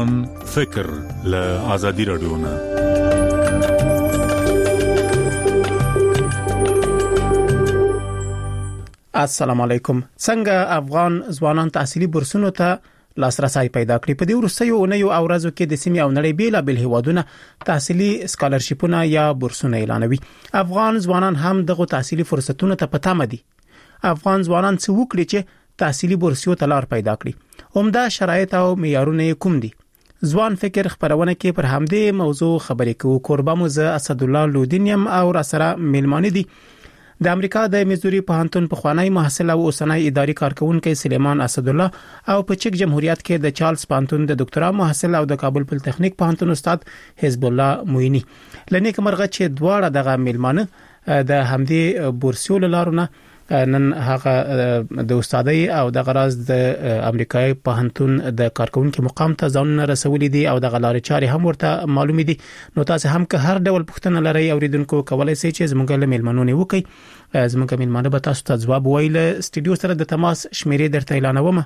ځوان فکر له آزادي رادیو نه. السلام علیکم. څنګه افغان ځوانان تحصیلي بورسونو ته لاسرسي پیدا کړی؟ په دې وروستیو اونیو او ورځو کې د سیمې او نړۍ بیلابل هیوادونه تحصیلي سکالرشیپونه یا بورسونه اعلانوي. افغان ځوانان هم دغه تحصیلي فرصتونو ته پته مدي. افغان ځوانان څه وکړي چې تحصیلي بورسیو ته لار پیدا کړي؟ عمده شرایط او معیارونه کوم دي؟ ځوان فکر خبرونه کې پر همدې موضوع خبرې کوو. قربان مو اسد الله لودینیم او را سره میلمانه دي د امریکا د میزوري پوهنتون پخوانی محصل او اوسنی اداري کارکونکو سلیمان اسد الله او په چک جمهوریت کې د چارلز پوهنتون د ډاکټرا محصل او د کابل پولیټیکنیک پوهنتون استاد حزب الله موینی. لنیک مرغه چې دواړه دغه میلمانه د همدې بورسیو لارونه نن هغه د استادۍ او د غراز د امریکایي پوهنتون د کارکونکو مقام ته ځان رسولې دي او د غلارې چاري هم ورته معلومې دي. نو تاسو هم که هر ډول پوښتنه لرئ اوریدونکو کولای شئ چې زموږ له میلمنو وکړئ. زموږ میلمانه به تاسو ته ځواب وایي. سټډیو سره د تماس شمیرې درته اعلانوم: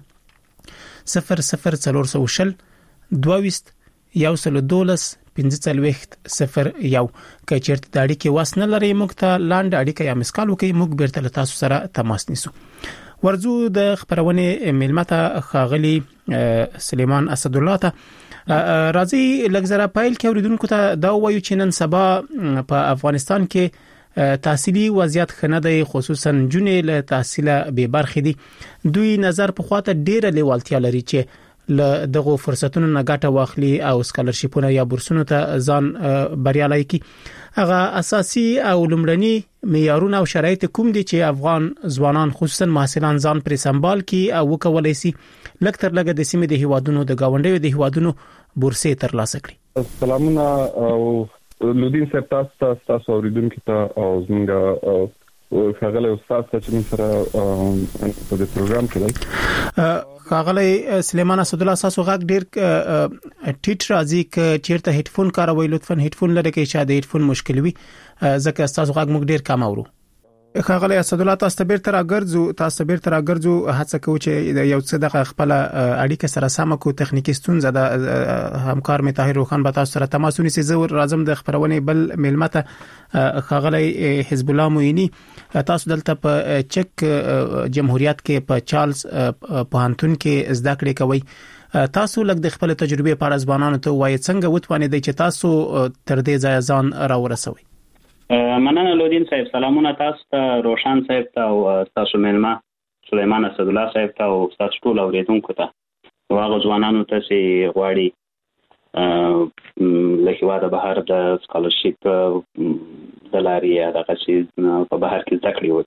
00400 22 112 1501 که چیرته د اړیکې واسنه لري موږ ته لاند اړیکه یا مسکال وکي، موږ بیرته له تاسو سره تماس نیسو. ورځو د خبرونه میلمته خاغلی سلیمان اسد الله ته راځي لګزره پایل کې اوریدونکو ته دا وایو چې نن سبا په افغانستان کې تحصیلي وضعیت خنه دی، خصوصا جنې له تحصیل به برخې دي. دوی نظر په خواته ډیره لیوالتیا لري چې له دغه فرصتونو نه ګټه واخلي او سکالرشیپونه یا بورسونو ته ځان بریالي کی. هغه اساسي او لومړني معیارونه او شرایط کوم دي چې افغان ځوانان خصوصا محصلان ځان پر سمبال کی او وکولای شي لکتر لګه د سیمې د هیوادونو د گاونډیو د هیوادونو بورسې ترلاسه کړي؟ سلامونه او لودین صاحب تاسو اوریدونکو ته او زموږ خاغلی استاد ته چې سره په دې پروګرام کې خاغلی سلیمان اسد الله تاسو غږ ډیر ټیټ راځي. ک چیرته هډفون کاروي لطفا هډفون لري کې شاید هډفون مشکل وي ځکه تاسو غږ موږ ډیر کم اورو. خاغلی اسد الله تاسو به تر اگرځو هڅه کوو چې یو څه د خپل اړیکه سره سم کو تخنیکی ستونزه د همکار می طاهر روخان به تاسو سره تماس ونیسي. زه راځم د خبرونه بل میلمته خاغلی حزب الله موینی. تاسو دلته په چک جمهوریت کې په چارلز پوهنتون کې زده کړې کوي. تاسو لږ د خپل تجربه په اړه ځوانانو ته وایي څنګه وتوانیدئ چې تاسو تر دې ځای ځان راورسوي؟ مننه لودین صاحب. سلامونه تاسو ته، روشن صاحب ته او تاسو میلمه سلیمان اسد الله صاحب ته او تاسو ټول اوریدونکو ته. واغه ځوانانو ته چې غواړي له هیواده بهر د سکالرشیپ د لارې دغه چې په بهر کې زده کړې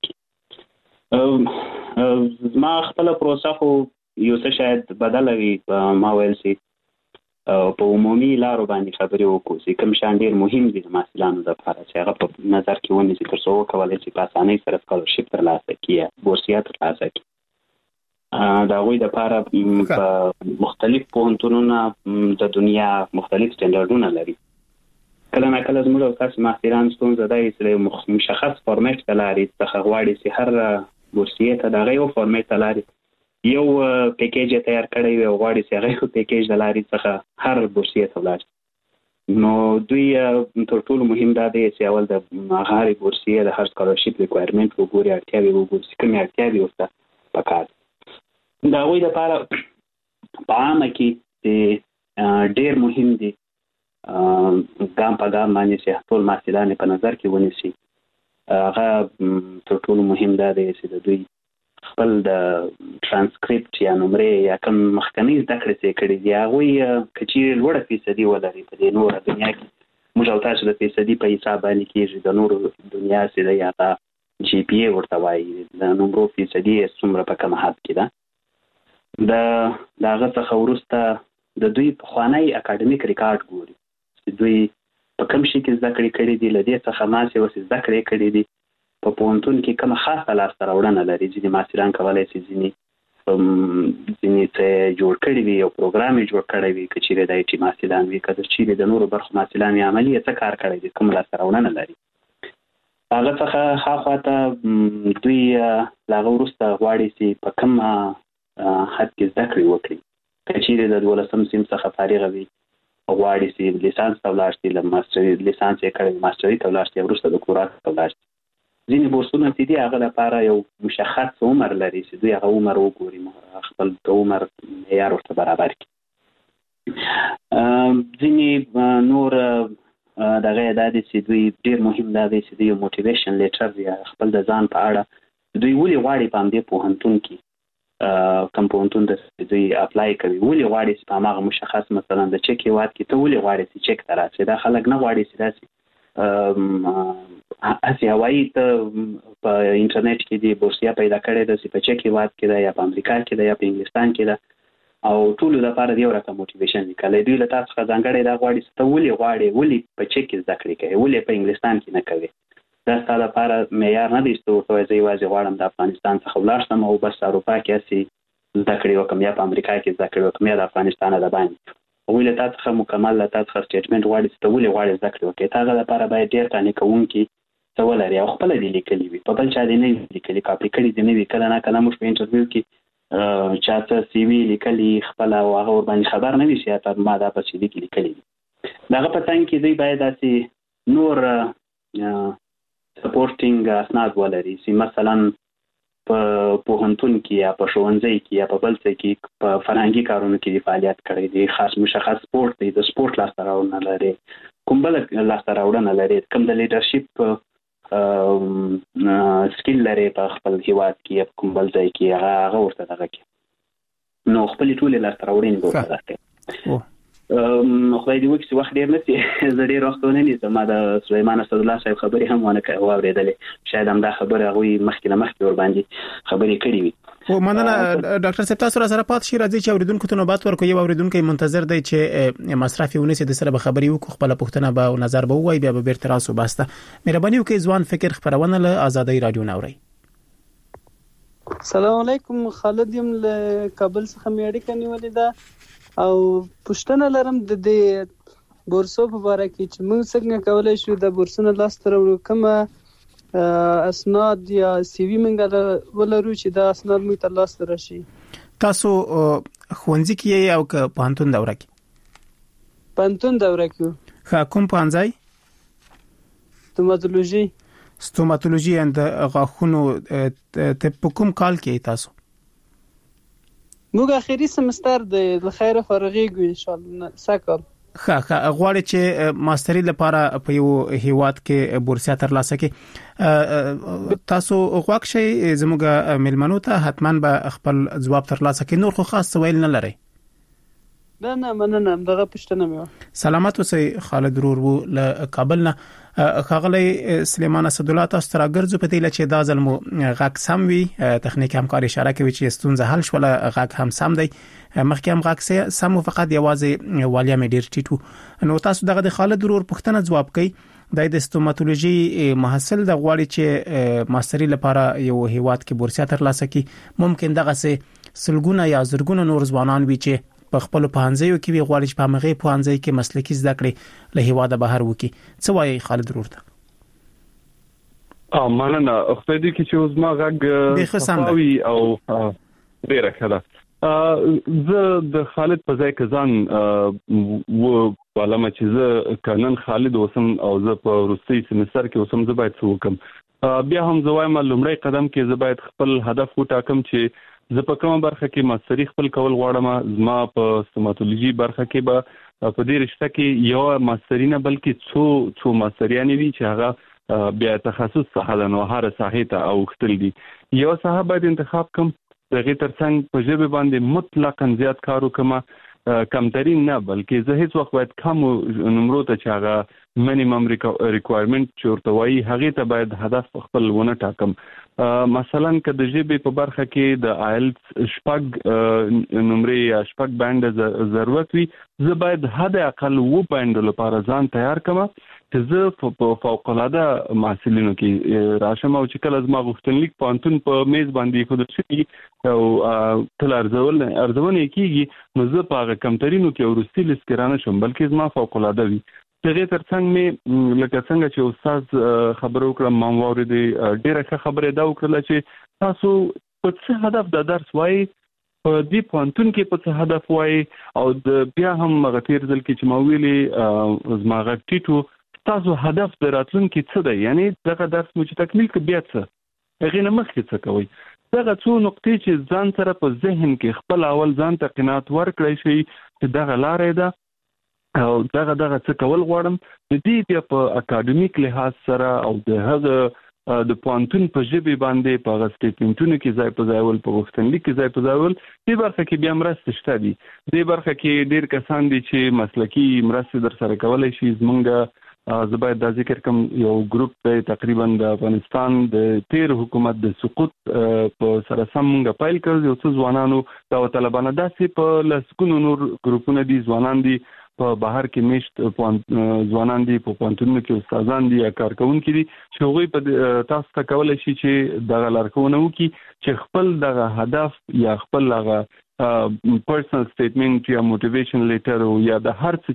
وکړي. ما خپل پروسه خو یو څه شاید بدله وي. ما ویل سي په عمومي لارو باندې خبرې وکړو چې کوم شان ډیر مهم دي د محصلانو لپاره چې هغه په نظر کې ونیسي تر څو وکولای شي په اسانۍ سره سکالرشیپ ترلاسه کړي، بورسیه ترلاسه کړي. د هغوی لپاره په مختلف پوهنتونونه د دنیا مختلف سټنډرډونه لري. کله نه کله زموږ او تاسو محصلان ستونزه ده چې مشخص فارمیټ ته لاري څخه غواړي چې هر بورسیه ته دغه یو فارمیټ ته لاري یو پیکیج تیار کړی وي او غواړي چې هغه پیکیج د لارې څخه هر بورسیه ته ولاړ. نو دوی تر ټولو مهم دا دی چې اول د هر بورسیه د هر سکالرشیپ ریکوایرمنټ وګوري، اړتیاوې وګوري چې کومې اړتیاوې ورته پکار دي. د هغوی لپاره په عامه کې ډېر مهم دي ګام په ګام باندې چې ټول محصلان په نظر کې ونیسي. هغه تر ټولو مهم دا دی چې د دوی خپل د ترانسکریپټ یا نمرې یا کوم مخکنی زده کړې چې کړي دي هغوی که چیرې لوړه فیصدي ولري په دې نوره دنیا کې. موږ او تاسو د فیصدي په حساب باندې کېږي. د نورو دنیا چې دی هغه جی پی ای ورته وایي، د نمرو فیصدي څومره په کوم حد کې ده. د هغه څخه وروسته د دوی پخوانی اکاډمیک ریکارډ ګوري چې دوی په کوم شي کې زده کړې کړي دي. له دې څخه ما چې اوس زده کړې کړي دي په پوهنتون کې کومه خاصه لاسته راوړنه لري. ځینې محصلان کولی شي ځینې څه جوړ کړي وي، یو پروګرام یې جوړ کړی وي، که چیرې د آی ټي محصلان وي، که چیرې د نورو برخو محصلان وي، عملي څه کار کړی دي، کوم لاسته راوړنه لري. هغه څخه هاخوا ته دوی له هغه وروسته غواړي چې په کوم حد کې زده کړې وکړي. کچېرې د 12م سیم څخه فارغ وي غواړي چې لیسانس ته ولاړ شي، له ماستري لیسانس یې کړی ماستري ته ولاړ شي، وروسته دکتورا ته ولاړ شي. ځینې بورسونه چې دي هغه لپاره یو مشخص عمر لري چې دوی هغه عمر وګوري، خپل د عمر معیار ورته برابر کړي. ځینې نور دغه دا دي چې دوی ډېر مهم دا دی چې دوی موټیویشن لیټر یا خپل د ځان په اړه دوی ولې غواړي په همدې پوهنتون کې کوم پوهنتون ته دوی اپلای کوي، ولې غواړي چې په هماغه مشخص مثلا د چک هېواد کې ته ولې غواړي چې چک ته راشې. دا خلک نه غواړي چې داسې هسې هوایي ته په انټرنیټ کې دي بورسیه پیدا کړې ده چې په چک هېواد کې ده یا په امریکا کې ده یا په انګلستان کې ده، او ټولو لپاره د یو رقم موټیویشن لیکلی. دوی له تاسو څخه ځانګړی دا غواړي چې ته ولې غواړې، ولې په چک کې زده کړې کوې، ولې په انګلستان کې نه کوې. دا ستا لپاره معیار نه دی چې ته ورته وایې زه یوازې غواړم د افغانستان څخه ولاړ شم او بس اروپا کې هسې زده کړې وکړم یا په امریکا کې زده کړې وکړم یا د افغانستان د باندې. هغوی له تا څخه مکمل له تا څخه سټیټمنټ غواړي چې ته ولې غواړې زده کړې وکړې. هغه لپاره باید ډېر قانع کوونکي څه ولري او خپله دې لیکلي وي، په بل چا دې نه وي لیکلي، کاپي کړي دې نه وي. کله نه کله موږ په انټرویو کې چا څه سی وي لیکلي خپله او هغه ورباندې خبر نه وي چې ما دا په سی وي کې لیکلي دي. د هغه په څنګ کې دوی باید داسې نور سپورټینګ اسناد ولري چې مثلا په پوهنتون کې یا په ښوونځي کې یا په بل څه کې په فرهنګي کارونو کې فعالیت کړی دی، خاص مشخص سپورټ دی، د سپورټ لاسته راوړنه لري، کوم بل لاسته راوړنه لري، کوم د لیډرشپ سکیل لري په خپل هیواد کې یا کوم بل ځای کې هغه ورته دغه کې نو خپل ټول لاسته راوړنې ورته راکړي. خدای دې وکړي چې وخت ډېر نشي، زه ډېر وخت ونه نیسم. ما د سلیمان اسدالله صاحب خبرې هم واورېدلې، شاید همدا خبره هغوی مخکې له مخکې ورباندې خبرې کړې وي. مننه ډاکټر صاحب، تاسو سره پات شي راځي چې اوریدونکو ته نوبت ورکړو. یو اوریدونکو منتظر دی چې مصرف ونیسي، د سره به خبرې وکړو، خپل پوښتنه به او نظر به وایي، بیا به بیرته راسو باسته. مهرباني وکړئ ځوان فکر خبرونه له آزادۍ رادیو نوري. السلام علیکم، خالد یم له کابل څخه مې اړیکه نیولې ده او پوښتنه لرم د دې بورسو په اړه کې چې موږ څنګه کولای شو د بورسونو لاسته راوړو، کومه اسناد یا سی وی موږ ولرو چې دا اسناد موږ ته لاسته راشي. تاسو ښوونځي کې او که پوهنتون دوره کې؟ پوهنتون دوره کې. کوم پوهنځی؟ ستوماتولوژي اند غاښونو. ته په کوم کال کې تاسو؟ موږ اخیری سمستر د خیر فارغېږو ان شاء الله سکل. غواړي چې ماستری لپاره په یو هیواد کې بورسیه ترلاسه کړي. تاسو غواړئ چې زموږ ملمنو ته حتمان به خپل ځواب ترلاسه کړي، نور خو خاص سوال نه لري. نه مننه، دغه پښتنه مې. سلامات اوسئ. خالد رورو له کابل نه. خاغلی سلیمان اسدالله، تاسو تر اگرځو په دې لچې دا ځلمو غاک سم وی، تخنیک همکاري اشاره کوي چې ستونزه حل شوله، غاک هم سم دی، مخکې هم غاک سم فقط یوازې والیا مې ډیر ټیټو. نو تاسو دغه د خالد رور پښتنه جواب کړئ. د ستوماتولوژي محصل د غواړي چې ماستری لپاره یو هیواد کې بورسیه ترلاسه کړي، ممکن دغه سلګونه یا زرګونه نور ځوانان وي چې په خپل پوهنځیو کې وی غواړي چې په هغه پوهنځي کې مسلکي زده کړې له هیواده بهر وکړي. څه وایي خالد رورته؟ مننه. خدای دې کې چې اوس ما غږ خاوي او ډیره ښه ده. زه د خالد په ځای کې ځان و علامه چې زه کنن خالد اوسم او زه په روسي سمستر کې اوسم، زه باید څه وکم. بیا هم زه وایم لومړی قدم کې زه باید خپل هدف وټاکم چې زه په کومه برخه کې ماستری خپل کول غواړم. زما په ستوماتولوژي برخه کې به په دې رشته کې یو ماستری نه بلکې څو ماستریانې وي چې هغه بیا تخصص څخه د نوهاره ساحې ته اوښتل دي. یو ساحه باید انتخاب کم، دغه ترڅنګ په ژبه باندې مطلقاً زیات کار وکم، کمترین نه بلکې زه هیڅ وخت باید کم نمرو ته چې هغه منیمم ریکوایرمنت چورته وایي هغه ته باید هدف خپل ونه ټاکم. مثلا که د ژبې په برخه کې د آیلټس شپږ نمرې یا شپږ بند ضرورت وي، زه باید حد اقل 2 بند لپاره ځان تیار کړم چې زه په فوق العاده محصلینو کې راشم او چې کله زما غوښتنلیک پوهنتون په میز باندې ایښودل شي او تل ارزونه کېږي، نو زه په هغه کمترینو کې وروستي لیست کې رانه شم بلکې زما فوق العاده وي. دغه ترڅنګ مې لکه څنګه چې استاد خبرو وکړم ما واورېدې، ډېره ښه خبره دا وکړه چې تاسو په څه هدف د درس وایي په دې پوانتون کې په څه هدف وای او د بیا هم مغتیر ځل کې چې ماویلي زماغه ټیټو تاسو هدف دراتلونکي څه دی یعنی دغه درس مو چې تکمیل کې بیا څه هغه نه مخکې څه کوي دغه څو نقطې چې ځان سره په ذهن کې خپل اول ځان ته قناعت ورکړی شي چې دغه لارې ده او دغه څه کول غواړم د دې بیا په اکاډمیک لحاظ سره او د هغه د پوانتون په ژبه باندې په غسټیټمنټونو کې ځای په ځای ول په وختنلیک کې ځای په ځای ول دې برخه کې بیا مرسته شته دي دې برخه کې ډیر کسان دي چې مسلکی مرسته در سره کولای شي زمونږ زباید د ذکر کوم یو ګروپ دی تقریبا د افغانستان د تیر حکومت د سقوط په سره سمونږ پایل کړ یو څو ځوانانو دا طالبانو داسې په لسکونو نور ګروپونه دي ځوانان دي په بهر کې مشت ځوانان دي په پوانتونو کې استادان دي یا کارکونکي دي چې هغه په تاسو ته کولای شي چې دغه لارښوونه وکړي چې خپل دغه هدف یا خپل دغه پرسنل سټیټمنټ یا موټیویشن لیټر یا د هر څه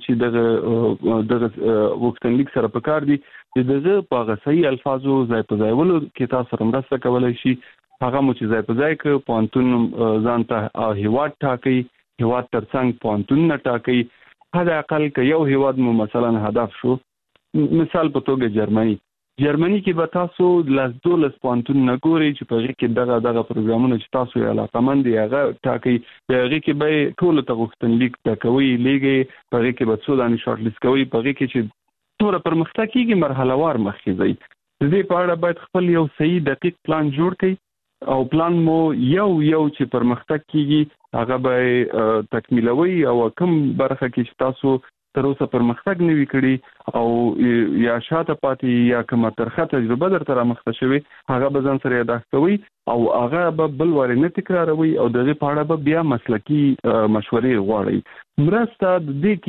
چې دغه وختنلیک سره پکار دي چې دغه په صحیح الفاظو ځای په ځای ولو کې تاسو مرسته کولای شي هغه مو چې ځای په ځای کې پوانتون ځان ته هیواد ټاکي هیواد ترڅنګ پوانتون نه ټاکي هدا اقل که یو هیواد مو مثلا هدف شو مثال په توګه جرمني کې به تاسو لاس 12 پوانتون نه ګوري چې په هغه کې دغه پروګرامونه چې تاسو یې علاقمند دي هغه ټاکي په هغه کې به ټول ته غوښتنلیک ټاکوي لیګي په هغه کې به څو دانه شارټ لیست کوي په هغه کې چې ټول پرمختګ کیږي مرحله وار مخکې ځي د دې په اړه باید خپل یو صحیح دقیق پلان جوړ کړئ او پلان مو یو چې پرمختګ کیږي هغه به تکمیلوي او کوم برخه کې چې تاسو تر اوسه پرمختګ نه وی کړی او یا شاته پاتې یا کوم ترخه تجربه درته رامخته شوی هغه به ځان سره یاداښت کوي او هغه به بل واره نه تکراروي او دغه په اړه به بیا مسلکی مشورې غواړي مرسته د دې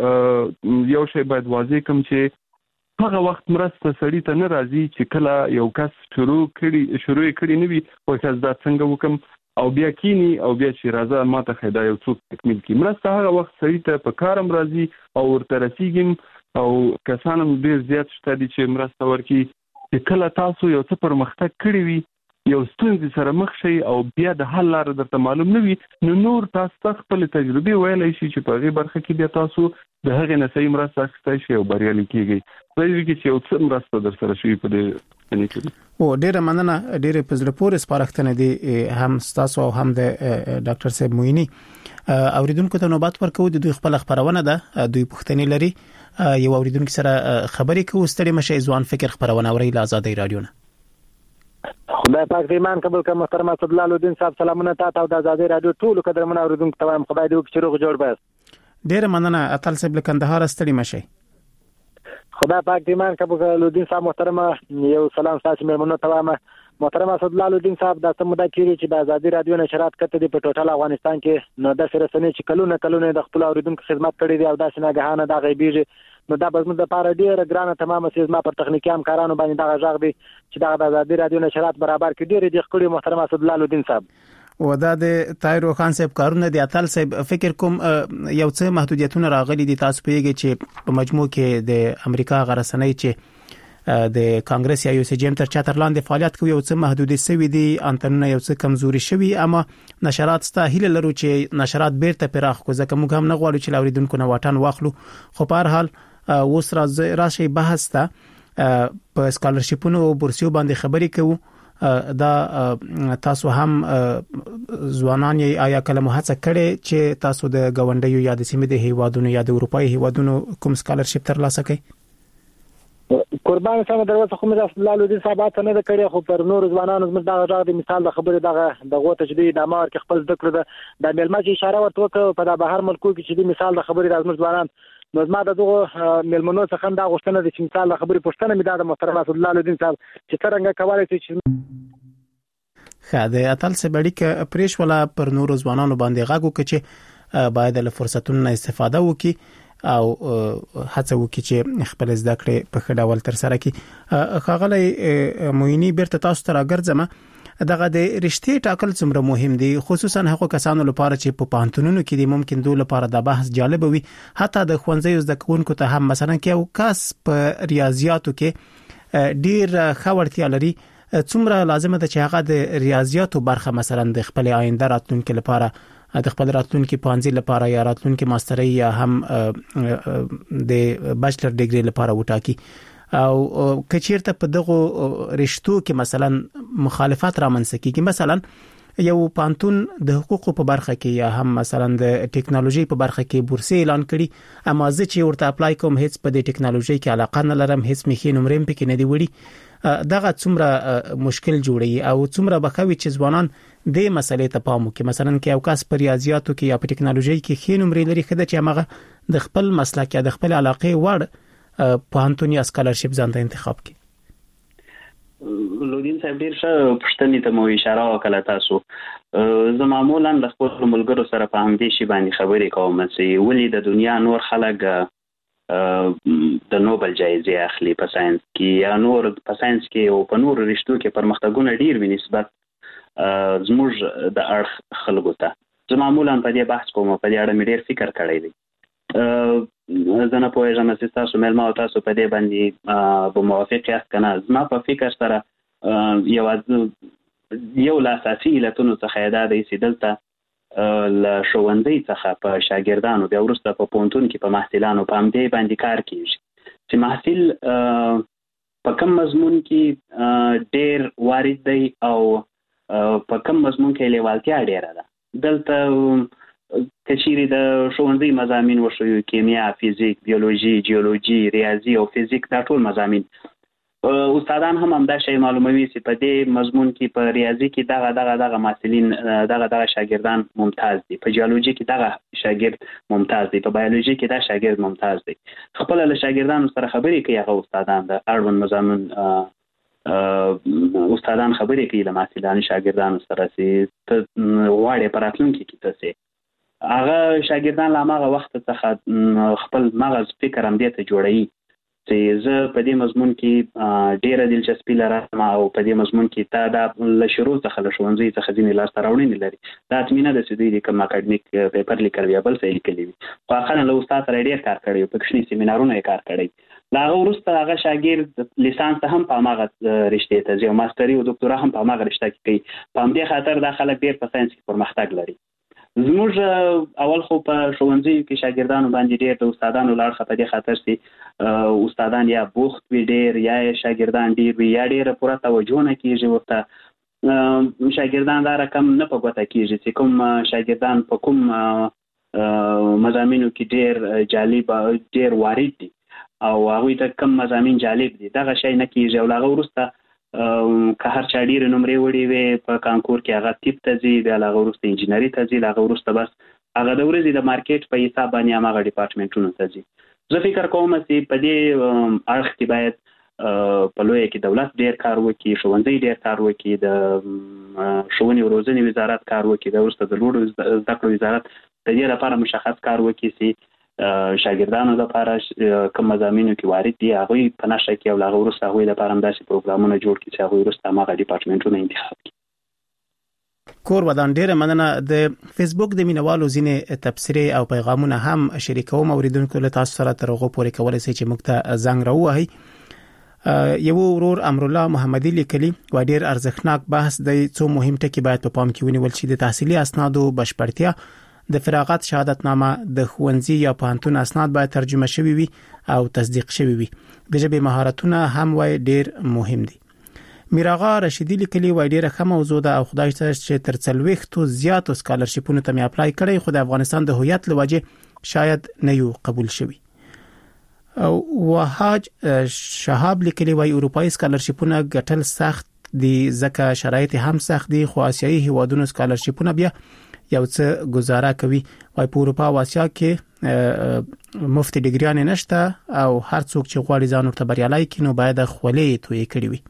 کې یو شی باید واضح کوم چې هغه وخت مرسته سړی ته نه راځي چې کله یو کس شروع کړي نه وي او کس دا څنګه وکم او بیا کینی او بیا چې راځه ماته خیدا یو څوک تکمیل کی مرسته هغه وخت سړی ته په کارم راځي او ورته رسیږي او کسانم ډیر زیات شته دي چې مرسته ورکي چې کله تاسو یو څه پرمختګ کړی وي یو ستونزې سره مخ شي او بیا د حل لار درته معلوم نه وي نو نور تاسو خپل تجربه ویلای شي چې په هغه برخه کې بیا تاسو د هغه نه صحیح مرسته اخیستای شي او بریالي کیږي دوی کې چې یو څه مرسته در سره شي په دې او ډیره مننه ډیره پزړه پورې سپارښتنه دي هم تاسو او هم د ډاکټر صاحب موینی اوریدونکو ته نوبت ورکو د دوی خپل خبرونه ده دوی پوښتنې لري یو اوریدونکو سره خبرې کوو ستړي مشه ځوان فکر خبرونه اوري له آزادۍ رادیو نه خدای پاک دې ایمان قبول کړه محترم اسد الله الدین صاحب سلامونه تاسو او د آزادۍ رادیو ټول قدرمن اوریدونکو ته وایم خدای دې وکړي روغ جوړ بس ډیره مننه اتل صاحب له کندهار ستړي مشه خدای پاک دې ایمان قبول کړه الدین صاحب محترم یو سلام تاسو مېمنو ته وایم محترم اسد الله الدین صاحب د سمدا کېږي چې د آزادۍ رادیو نشرات کته دي په ټوټل افغانستان کې نو د سرسنې چې کلونه د خپل اوریدونکو خدمت کړي دي او د سناګهانه د غیبیږي نو دا به موږ د پاره ډیره ګرانه تمامه سیزما پر تخنیکی همکارانو باندې دا غږ دی چې د آزادۍ رادیو نشرات برابر کې ډیره د خپل محترم اسد الله الدین صاحب و دا د طاهر خان صاحب کارونه د اتل صاحب فکر کوم یو څه محدودیتونه راغلي دي تاسو پیږي چې په مجموع کې د امریکا غرسنۍ چې د کانګرس یا یو سجیم تر چتر لاندې فعالیت کوي یو څه محدودي سوي دي انټرنیټ یو څه کمزوري شوی اما نشرات ستاهل لرو چې نشرات بیرته پراخ کو ځکه موږ هم نه غواړو چې اوریدونکو نه واټن واخلو خو په هر حال اوس راشي بحث ته په سکالرشیپونو او بورسیو باندې خبرې کوو دا تاسو هم ځوانان یې آیا کله مو هڅه کړې چې تاسو د غونډیو یا د سیمې د هیوادونو یا د اروپאי هیوادونو کوم سکالرشیپ ترلاسه کړئ قربان سم دروازه خو مې الله الدین صاحب ته نه کړی خو پر نور ځوانانو زموږ دغه ځای د مثال د خبره دغه تجدید د امر کې خپل ذکر د ملما چې اشاره ورته وکړه په بهر ملکو کې چې د مثال د خبره د زموږ ځوانان نو زما دغه ملمنو څخه دا غوښتنه د چې مثال د خبره پښتنه مې د محترم اسد الله الدین صاحب چې څنګه کولای شي چې خاده اتل سبړی ک پریش ولا پر نور ځوانانو باندې غاګو کې چې باید له فرصتونو استفاده وکړي او هڅه وکړي چې خپل زده کړې په ښه ډول تر سره کړي خاغلی موینی بیرته تاسو ته راګرځم دغه د رښتې ټاکل څومره مهم دي خصوصا هغه کسانو لپاره چې په پانتونونو کې دي ممکن دوی لپاره د بحث جالب وي حتی د ښوونځیو زده کوونکو ته هم مثلا کې یو کس په ریاضیاتو کې ډیر خبرتیا لري څومره لازمه ده چې هغه د ریاضیاتو برخه مثلا د خپل آینده راتلونکو لپاره د خپل راتلونکو پانځي لپاره یا راتلونکو ماستري یا هم د بچلر ډیګري لپاره وټاکي او کچیرته په دغه رشتو کې مثلا مخالفت رامنځته کیږي. مثلا یو پانتون د حقوقو په برخه کې یا هم مثلا د ټیکنالوژي په برخه کې بورسي اعلان کړي، اما زه چې ورته اپلای کوم هیڅ په دې ټیکنالوژي کې علاقه نه لرم، هیڅ مخې نمرې پکې نه دی وړي، دغه څومره مشکل جوړي او څومره بخوي چې ځوانان د مسلې ته پام وکړي. مثلا کې یو کس پر ریاضیاتو کې یا په ټیکنالوژي کې ښه نمرې لري، خدای چې هغه د خپل مسلک یا د خپل علاقې وړ پوهنتون یا سکالرشپ ځان ته انتخاب کړي. لودین صاحب ډیر ښه پوښتنې ته مو اشاره وکړه. تاسو زه معمولا د خپل ملګرو سره په همدې شی باندې خبرې کوم چې ولې د دنیا نور خلک د نوبل جایزې اخلي په ساينس کې یا نور په ساينس کې او په نور رشتو کې پرمختګونه ډیر وي نسبت زموږ د اړخ خلکو ته. زه معمولا په دې بحث کوم، په دې اړه مې ډیر فکر کړی دی. زه نه پوهیږم چې تاسو مېلمه او تاسو په دې باندې به موافق یاست که نه. زما په فکر سره یو له اساسي علتونو څخه دا دی چې دلته له ښوونځي څخه په شاګردانو بیا وروسته په پوهنتون کې په محصلانو په همدې باندې کار کیږي چې محصل په کوم مضمون کې ډېر وارد دی او په کوم مضمون کې لیوالتیا ډېره ده. دلته کچیرې د ښوونځي مضامین وښیو، کیمیا، فیزیک، بیولوژي، جیولوژي، ریاضي او فیزیک، دا ټول مضامین استادان هم همدا شی معلوموي چې په دې مضمون کې په ریاضي کې دغه محصلین دغه شاګردان ممتاز دي، په جیولوژي کې دغه شاګرد ممتاز دی، په بیولوژي کې دا شاګرد ممتاز دی. خپل له شاګردانو سره خبرې کوي هغه استادان د اړوند مضامون استادان خبرې کوي له محصلانو شاګردانو سره چې ته غواړې په راتلونکي کې څه هغه شاګردان له هغه وخت څخه خپل مغز فکر هم دې ته جوړوي چې زه په دې مضمون کې ډېره دلچسپي لرم او په دې مضمون کې تا دا له شروع څخه له ښوونځي څخه ځینې لاسته راوړنې لري. دا اطمینه ده چې دوی د کوم اکاډمیک پیپر لیکل یا بل څه لیکلي وي، خو هغه له استاد سره ډېر کار کړی وي، په کوچني سیمینارونو یې کار کړی. له هغه وروسته هغه شاګرد لیسانس ته هم په هماغه رشتې ته ځي او ماستري او دکتورا هم په هماغه رشته کې کوي. په همدې خاطر دا خلک ډېر په ساینس کې پرمختګ لري. زموږ اول خو په ښوونځیو کې شاګردانو باندې ډېر د استادانو له اړخه په دې خاطر چې استادان یا بوخت وي ډېر یا شاګردان ډېر وي یا ډېره پوره توجه نه کېږي ورته. شاګردان دا رقم نه په ګوته کېږي چې کوم شاګردان په کوم مضامینو کې ډېر جالب ډېر وارد دي او هغوی ته کوم مضامین جالب دي، دغه شی نه کېږي. او له هغه وروسته که هر چا ډېرې نمرې وړې وي په کانکور کې هغه طب ته ځي، بیا له هغه وروسته انجینري ته ځي، له هغه وروسته بس هغه د ورځې د مارکیټ په حساب باندې هماغه ډپارټمنټونو ته ځي. زه فکر کوم چې په دې اړخ کې باید په لویه کې دولت ډېر کار وکړي، ښوونځي ډېر کار وکړي، د ښوونې او روزنې وزارت کار وکړي، د وروسته د لوړو زده کړو وزارت د دې لپاره مشخص کار وکړي چې شاګردانو لپاره کوم مضامینو کې وارد دي هغوی په نښه کړي او له هغه وروسته هغوی لپاره همداسې پروګرامونه جوړ کړي چې هغوی وروسته هماغه ډپارټمنټونه انتخاب کړي. کور ودان ډیره مننه. د فیسبوک د مینوالو ځینې تبصرې او پیغامونه هم شریکوم، اوریدونکو له تاسو سره تر هغه پورې کولای شئ چې موږ ته زنګ راووهئ. یو ورور امرالله محمدي لیکلي و ډیر ارزښتناک بحث دی، څو مهم ټکي باید په پام کې ونیول شي. د تحصیلي اسنادو بشپړتیا، د فراغت شهادتنامه، د ښوونځي یا پوهنتون اسناد باید ترجمه شوي وي او تصدیق شوي وي. د ژبې مهارتونه هم وای ډیر مهم دي. میراغا رشیدی لیکلي وای ډیره ښه موضوع ده او خدای ته چې تر 40 زیاتو سکالرشپونو ته مې اپلای کړی، خو د افغانستان د هویت لوجه شاید نه یو قبول شوي. او وحاج شهاب لیکلي وای اروپایي سکالرشپونه ګټل سخت دي ځکه شرایط هم سخت دي، خو آسیایي هیوادونو سکالرشپونه بیا یو څه گزاره کوي. وای په اروپا او آسیا کې مفت ډیګریان نشته او هر څوک چې غواړي ځان ورته بریالي کړي نو باید خولې توې کړي وي.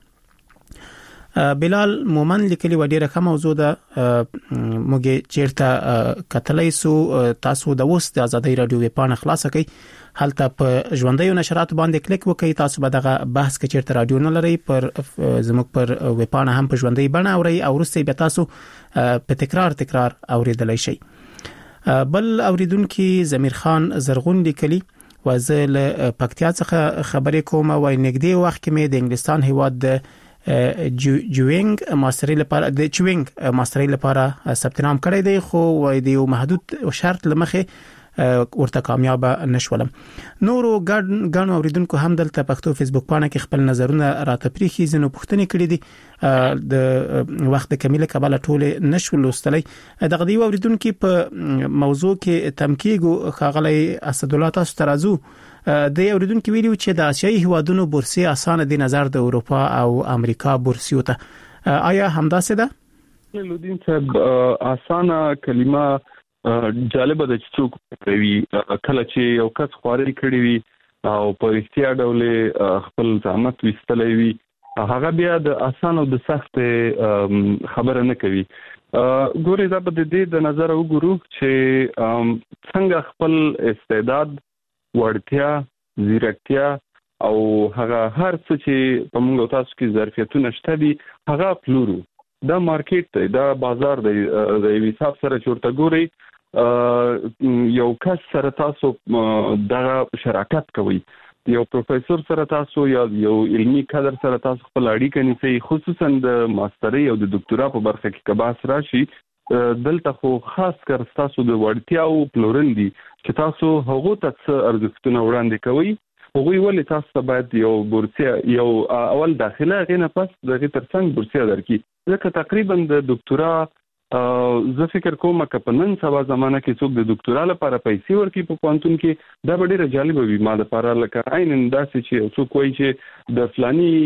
بلال مومن لیکلي و ډیره ښه موضوع ده، موږ چیرته کتلای سو تاسو د وست د ازادۍ رادیو ویبپاڼه خلاصه کړئ، هلته په ژوندۍ نشرات باندې کلیک وکړئ. تاسو به دغه بحث کې چیرته رادیو نه لري پر زموږ پر ویبپاڼه هم په ژوندۍ بڼه اورئ او وروسته به تاسو په تکرار اوریدلای شئ. بل اوریدونکو ضمیر خان زرغون لیکلي و زه له پکتیا څخه خبرې کوم، وای نږدې وخت کې مې د انګلستان هیواد د جوینګ ماستری لپاره د چوینګ ماستری لپاره ثبت نام کړی دی خو د یو محدود شرط لمخه ورته کامیاب نشولم. نورو ګڼ اوریدونکو هم دلته پښتو فیسبوک باندې کې خپل نظرونه راته پریخي زنو پوښتنې کړې دي د وخت کمیله کبل ټول نشول لوستلې. دغه دی اوریدونکو په موضوع کې تمکیګو خاغلی اسد الله تاسو ترازو د اوریدونکو ویلو چې د آسیایي هوادونو بورسي اسانه دي نظر د اروپا او امریکا بورسیو ته آیا همداسې ده؟ لودین صاحب اسانه کلمه جالب ده چې څوک کوي کله چې یو کس خواري کړی وي او په اختیار ډول خپل زحمت وستلې وي هغه بیا د اسانه او د سخت خبره نه کوي. ګوري دا به د دې د نظر وګورو چې څنګه خپل استعداد وړتیا زیرکتیا او هغه هر څه چې په موږ تاسو کې ظرفیتونه شته دي هغه پلورو. دا مارکیټ دی دا بازار دی د حساب سره چورته ګوري یو کس سره تاسو دغه شراکت کوي یو پروفیسور سره تاسو یا یو علمي کادر سره تاسو خپل اړیکه نیسئ خصوصا د ماسترۍ او د ډاکټرا په برخه کې کباس راشي دلته خو خاص کر تاسو د وړتیا او پلورل دي چې تاسو هغه ته ارزښتونه وړاندې کوي هغه ولې تاسو ته باید یو بورسیا یو اول داخله غینه پس دغه ترڅنګ بورسیا درکې ځکه تقریبا د ډاکټرا زه فکر کوم چې په نن سبا زمانه کې څوک د ډاکټرا لپاره پیسې ورکړي په پوهنتون کې دا ډېر جالب وي ما لپاره لکه عین انداسې چې څوک وایي چې د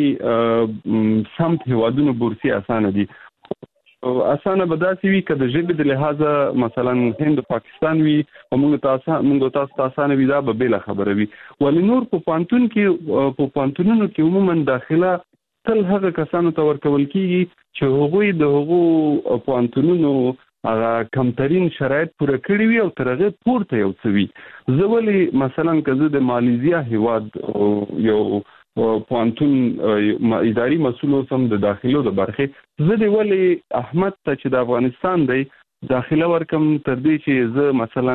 فلاني سمت هوادونو بورسي اسانه دي اسانه بداسي وي کله چې د لحاظه مثلا هند پاکستان وي او موږ تاسو اسانه وي دا به بل خبره وي ولې نور په پوهنتون کې په پوهنتونونو کې عموما داخله تل هغه کسانو ته ورکول کیږي چې هغوی د هغو پوهنتونونو هغه کمترین شرایط پوره کړی وي او ترغه پورته یو څه وي زه ولې مثلا کزه د مالیزیا هیواد یو پوهنتون اداري مسؤل سم د داخلو د برخه زه دی ولې احمد ته چې د افغانستان دی داخله ورکم تر دې چې زه مثلا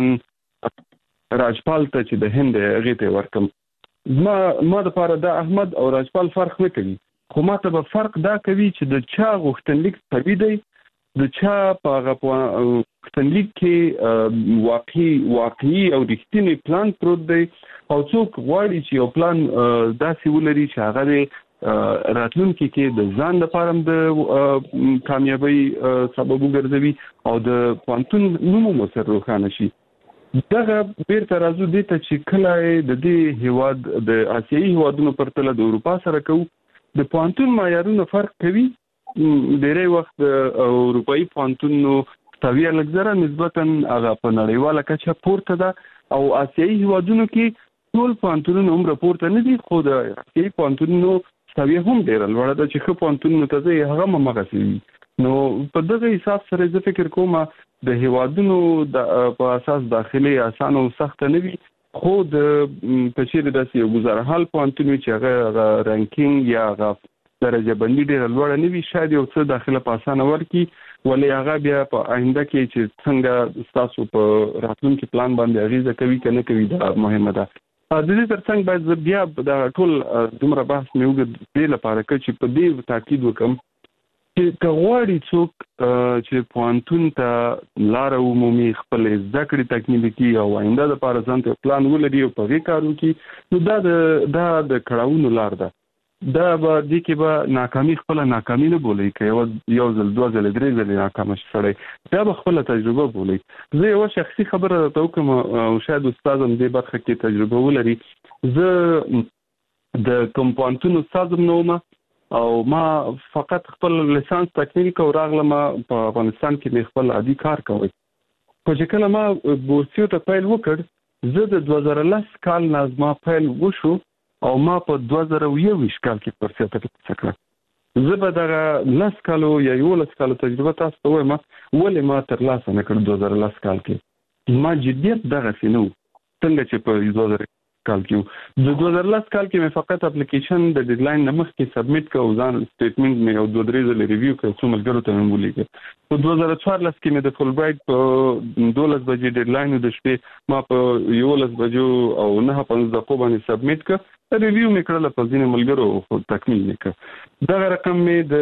راجپال ته چې د هند غیته ورکم ما د پاره د احمد او راجپال فرق نه کوي خو ماته به فرق دا کوي چې د چا غوښتنلیک قوي دی د چا په غوښتنلیک کې واقعي او رښتینی پلان پروت دی او څوک غواړي چې یو پلان داسې ولري چې هغه راتلونکي کې د ځان لپاره د کامیابی سبب وګرځوي او د پوهنتون نوم سره روښانه شي. دغه بیرته راځو دې ته چې کله د دې هیواد د آسیایي هیوادونو پرتله د اروپا سره کوو د پوهنتون معیارونه فرق کوي. ډېری وخت د اروپایي پوهنتونونو تاویه لږ نسبتا هغه په نړیواله کچه پورته ده او آسیایي هیوادونو کې ټول پوهنتونونه هم راپورته نه دي خو د آسیایي پوهنتونونو تاویه هم ډېره لوړه ده چې ښه پوهنتونونو ته ځي هغه هم همغسې وي. نو په دغه حساب سره زه فکر کوم د هیوادونو په اساس داخلي اسانه او سخت نه وي خو د پچیر داسې یو گزارحال پوهنتون چې هغه رانکینګ یا هغه درجه بندي ډېر لوړ نه وي شاید یو څه داخله په اسانه ورکی ولې هغه بیا په آینده کې چې څنګه تاسو په راتلونکي پلان باندې اغیزه کوي کنه کوي دا مهمه ده. د دې ترڅنګ باید بیا د ټول دومره بحث مې وګد دې لپاره چې په دې تاکید وکم چې کغواړي څوک چې پوهنتون ته لار عمومي خپل ذکر تکنیکی او آینده لپاره ځان ته پلان ولري او په دې کارو کې نو دا د کړهونو لار ده دا به د کې به ناکامي خپل ناکامي نه بولي کې یو ځل دوه ځل درې ځل ناکام شړی دا به خپل تجربه بولي. زه یو شخصي خبره راته کوم او شاید استاد هم دې برخه کې تجربه ولري. زه د کوم پوهنتون استاد نوم او ما فقط خپل لیسانس تکمیل کو راغلم په افغانستان کې مې خپل عادي کار کوي خو چې کله ما بورسیو ته پیل وکړ زه د 2010 کال نازما پیل وشو او ما په 2021 کال کې پرسیا ترلاسه کړه. زه به دغه 10 کالو یا 11 کالو تجربه تاسو ته وایم ولې ما ترلاسه نه کړ 2010 کال کې ما جدیت دغه سينو څنګه چې په 2000 کال کې د 2010 کال کې مې فقط اپلیکیشن د ډیډلاین نه مخکې سبمیټ کړ ځان سټیټمنټ مې او 2-3 ځله ریویو کړ څو ملګرو ته مې ولیکل. په 2014 کې مې د فول برایټ په 12 بجې ډیډلاین د شپې ما په 11 بجو او 9:15 باندې سبمیټ کړ ریویو میکړل په ځینې ملګرو خو تکمیل نکړ. دا رقم می د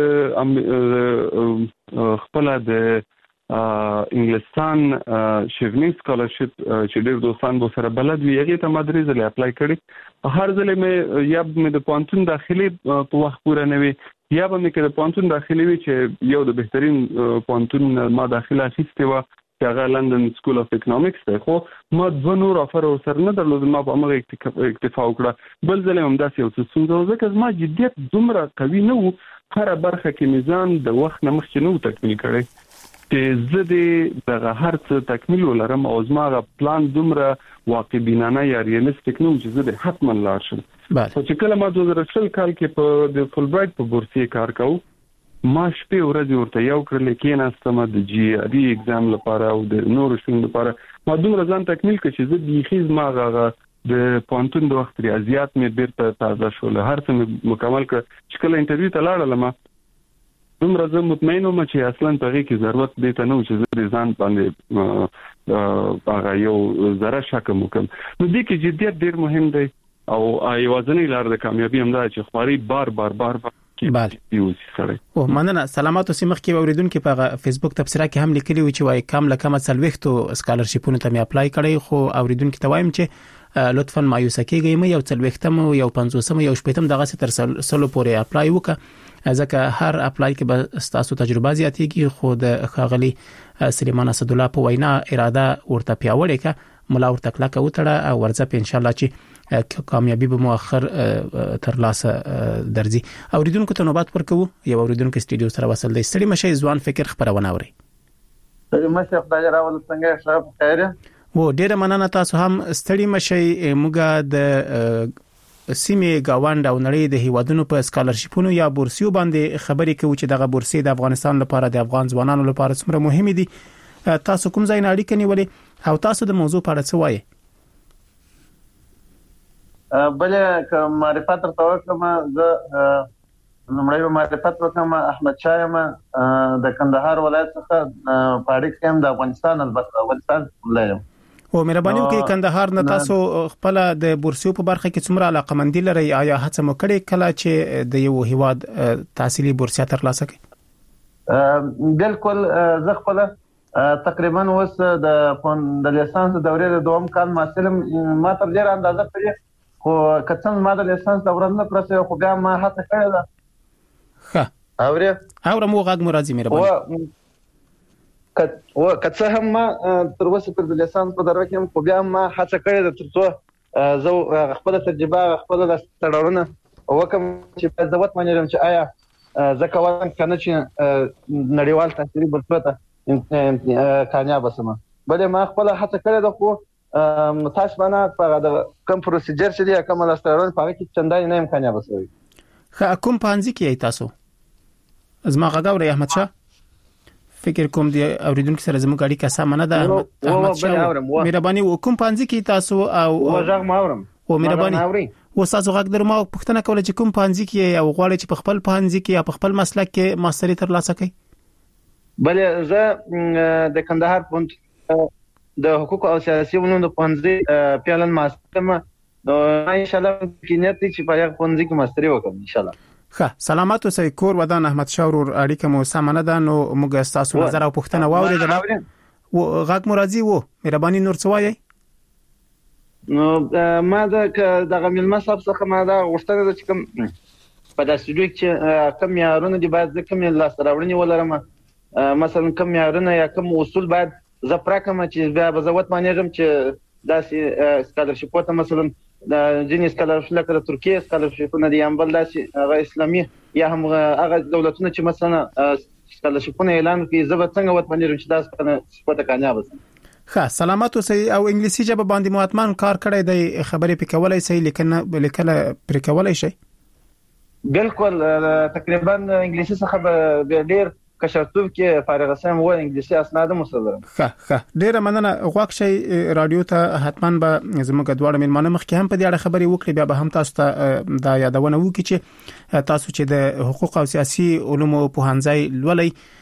خپل د انګلستان شیفنینګ سکالرشپ چې ډېر دوستان به سره بلد وي هغه ته مدرسې له اپلای کړی. هر ځل می یا د پوانتون داخلي په وخت پوره نه وي یا به می کړه پوانتون داخلي وي چې یو د بهترین پوانتون ما داخله اخیسته و چې هغه لندن سکول اف اکونومکس دی. خو ما دوه نور افر سره نه درلود، ما په هغه اکتفا وکړه. بل ځل هم داسې یو څه څنګه ځکه ما جديت دومره قوي نه وو، هر برخه کې میزان د وخت نه مخکې نه تکمیل کړي چې زه دغه هر څه تکمیل ولرم او زما غ پلان دومره واقع بینانه یا ریالستیک نه چې زه حتما لاړ شم. چې کله ما 2000 کال کې په د فولبرایټ په بورسي کار کوم، ما شپې ورځې ورته یو کړل کې ناستم د جی اری ایگزام لپاره او د نورو شون لپاره. ما دومره ځان تکمیل کړ چې زه د خیز ما غا د پوانتون د وخت ریاضیات مې بیرته تازه شول، هر څه مکمل کړ. چې کله انټرویو ته لاړم دومره زه مطمئن وم چې اصلا په هغه کې ضرورت دی ته نه و چې زه ځان باندې هغه یو ذره شک وکم. نو دې کې جديت ډیر مهم دی او یوازینی لار د کامیابی هم دا چې خوري بار او مننه. سلامات اوسې. مخکې اوریدونکو په فیسبوک تبصره کې هم لیکلي و چې وای کم لکه مثلوختو سکالرشپونه ته می اپلای کړی، خو اوریدونکو ته وایم چې لطفاً مایوس کېږئ، مې یو څلوختم یو 50 یو شپږم دغه تر سلو پورې اپلای وکړه، ځکه هر اپلای کې به تاسو تجربه زیاتېږي. خو د خاغلی سلیمان اسدالله په وینا اراده ورته پیاوړې کا ملا ورته کلکه وتړه او ورځ په ان شاء الله چې کامیابی به مؤخر تر لاسه درځي. اوریدونکو ته نوبت ورکو. یو اوریدونکو سټډیو سره وصل دی. ستړي مشه ځوان فکر خبرونه اوري. ستړي مشه خدای راول څنګه شرف خیر و ډیره مننه. تاسو هم ستړي مشه. موږ د سیمه گاوند او نړۍ د هیوادونو په سکالرشپونو یا بورسیو باندې خبرې کوي چې دغه بورسي د افغانستان لپاره د افغان ځوانانو لپاره څومره مهم دي. تاسو کوم ځای نه اړیکه نیولې او تاسو د موضوع په اړه څه وایي؟ بل معرفت توکم زه نمړی معرفت وکم احمد شاه ما د کندهار ولایت څخه پاړیک کم د افغانستان البته افغانستان لایم. او مهرباني وکړئ کندهار نه تاسو خپل د بورسیو په برخه کې څومره علاقمندي لري؟ آیا هڅه مو کړې کله چې د یو هیواد تحصیلي بورسیه ترلاسه کړئ؟ بالکل زه خپل تقریبا اوس د لیسانس دورې د دوم کال محصلم ما تر ډیره اندازه کړې، خو کڅن ما د لیسانس دوره نه پرسه خو بیا ما هڅه کړې ده. ښه اورم مو غږ مرادي مهرباني او کڅه هم ما تر اوسه پر د لیسانس په دروازه کې خو بیا ما هڅه کړې ده ترڅو زه خپل تجربه خپل د تړاورونه وکم چې په ضرورت باندې چې آیا زکه وان کنه چې نړیوال تحصیلي بورسه کامیاب شم. بلې ما خپل هڅه کړې ده خو تاسو باندې په د کوم پروسیجر چې دی کوم لاسترون په کې چندای نه امکانیا بسوي. خا کوم پانځي کې تاسو ازما غاوري احمد شاه فکر کوم دی اوریدونکو سره زموږ اړیکه سمانه ده. احمد شاه مهرباني وکم پانځي کې تاسو او وژغ ماورم او مهرباني وساسو غږ درمو پښتنه کوله چې کوم پانځي کې او غواړي چې په خپل پانځي کې یا په خپل مسلک کې ماستری ترلاسه کړي. بلې زه د کندهار پوند د حقوق او سیاسي علومو د پوهنځي پیلن ماستر ما ان شاء الله کې نیت چې په هغه پوهنځي کې ماستری وکړم ان شاء الله. ښه سلامات اوسئ. کور ودان احمد شاه ور اړیکه مو سمانه ده. نو موږ تاسو نظر او پوښتنه واوریدل او غږ مرادي وو مهرباني نور څه وایي؟ نو ما دغه ملما صاحب څخه ما دا غوښتنه ده چې کوم په داسې ډول چې کوم یارونه دی باید کوم لاس راوړنی ولرم، مثلا کوم یارونه یا کوم اصول باید زپراکم چې بیا بزوت مانیږم چې داسې سکالرشپ ته مثلا د جنې سکالرشپ لکه د ترکیه سکالرشپونه دي هم بل داسې هغه اسلامي یا هم هغه دولتونه چې مثلا سکالرشپونه اعلان کوي زه به څنګه وت مانیږم چې داسې په کامیاب شم. ښه سلامات اوسئ. او انګلیسي ژبه باندې مو اتمان کار کړی دی، خبرې پکولای شي لیکل پرکولای شي؟ بالکل تقریبا انګلیسي څخه به ډیر کشرتوب کې فارغ سم و انګلیسي اسناد مسلم. ښه ډیره مننه. غواړم چې رادیو ته حتما به زموږ دواړه ملمانه مخکې هم په دې اړه خبرې وکړي، بیا به هم تاسو ته دا یادونه وکړي چې تاسو چې د حقوق او سیاسي علومو پوهنځي لولئ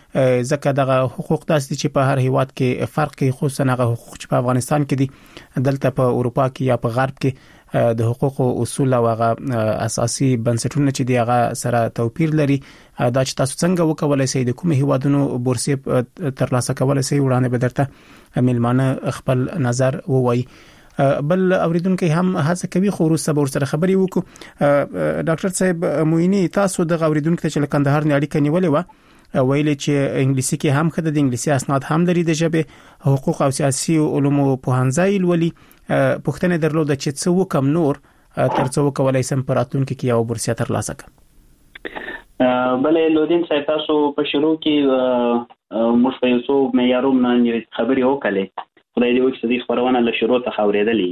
ځکه دغه حقوق داسې چې په هر هیواد کې فرق کوي، خصوصا هغه حقوق چې په افغانستان کې دي، دلته په اروپا کې یا په غرب کې د حقوق او اصول او هغه اساسي بنسټونه چې دی هغه سره توپیر لري. دا چې تاسو څنګه وکولای شئ د کوم هیوادونو بورسي ترلاسه کولای شئ، وړاندې به درته ملمانه خپل نظر ووایي. بل اوریدونکو هم هڅه کوي خو وروسته به ورسره خبري وکړو. ډاکټر صاحب مویني، تاسو د اوریدونکو ته چې کندهار نه اړیکه نیولې و، ویل چې انګلیسي کې هم خدای د انګلیسي اسناد هم لري، د ژبې حقوق او سیاسي علومو پوهنځی لولي. پوښتنه درلوده چې څه وکم نور ترڅو وکولای سم په راتلونکي کې یو بورسیه ترلاسه کړم. بلې لودین صاحب، تاسو په شروع کې موږ په یو څو معیارونو خبرې وکړې. خدای دې وکړي چې خبرونه له شروع څخه اورېدلې.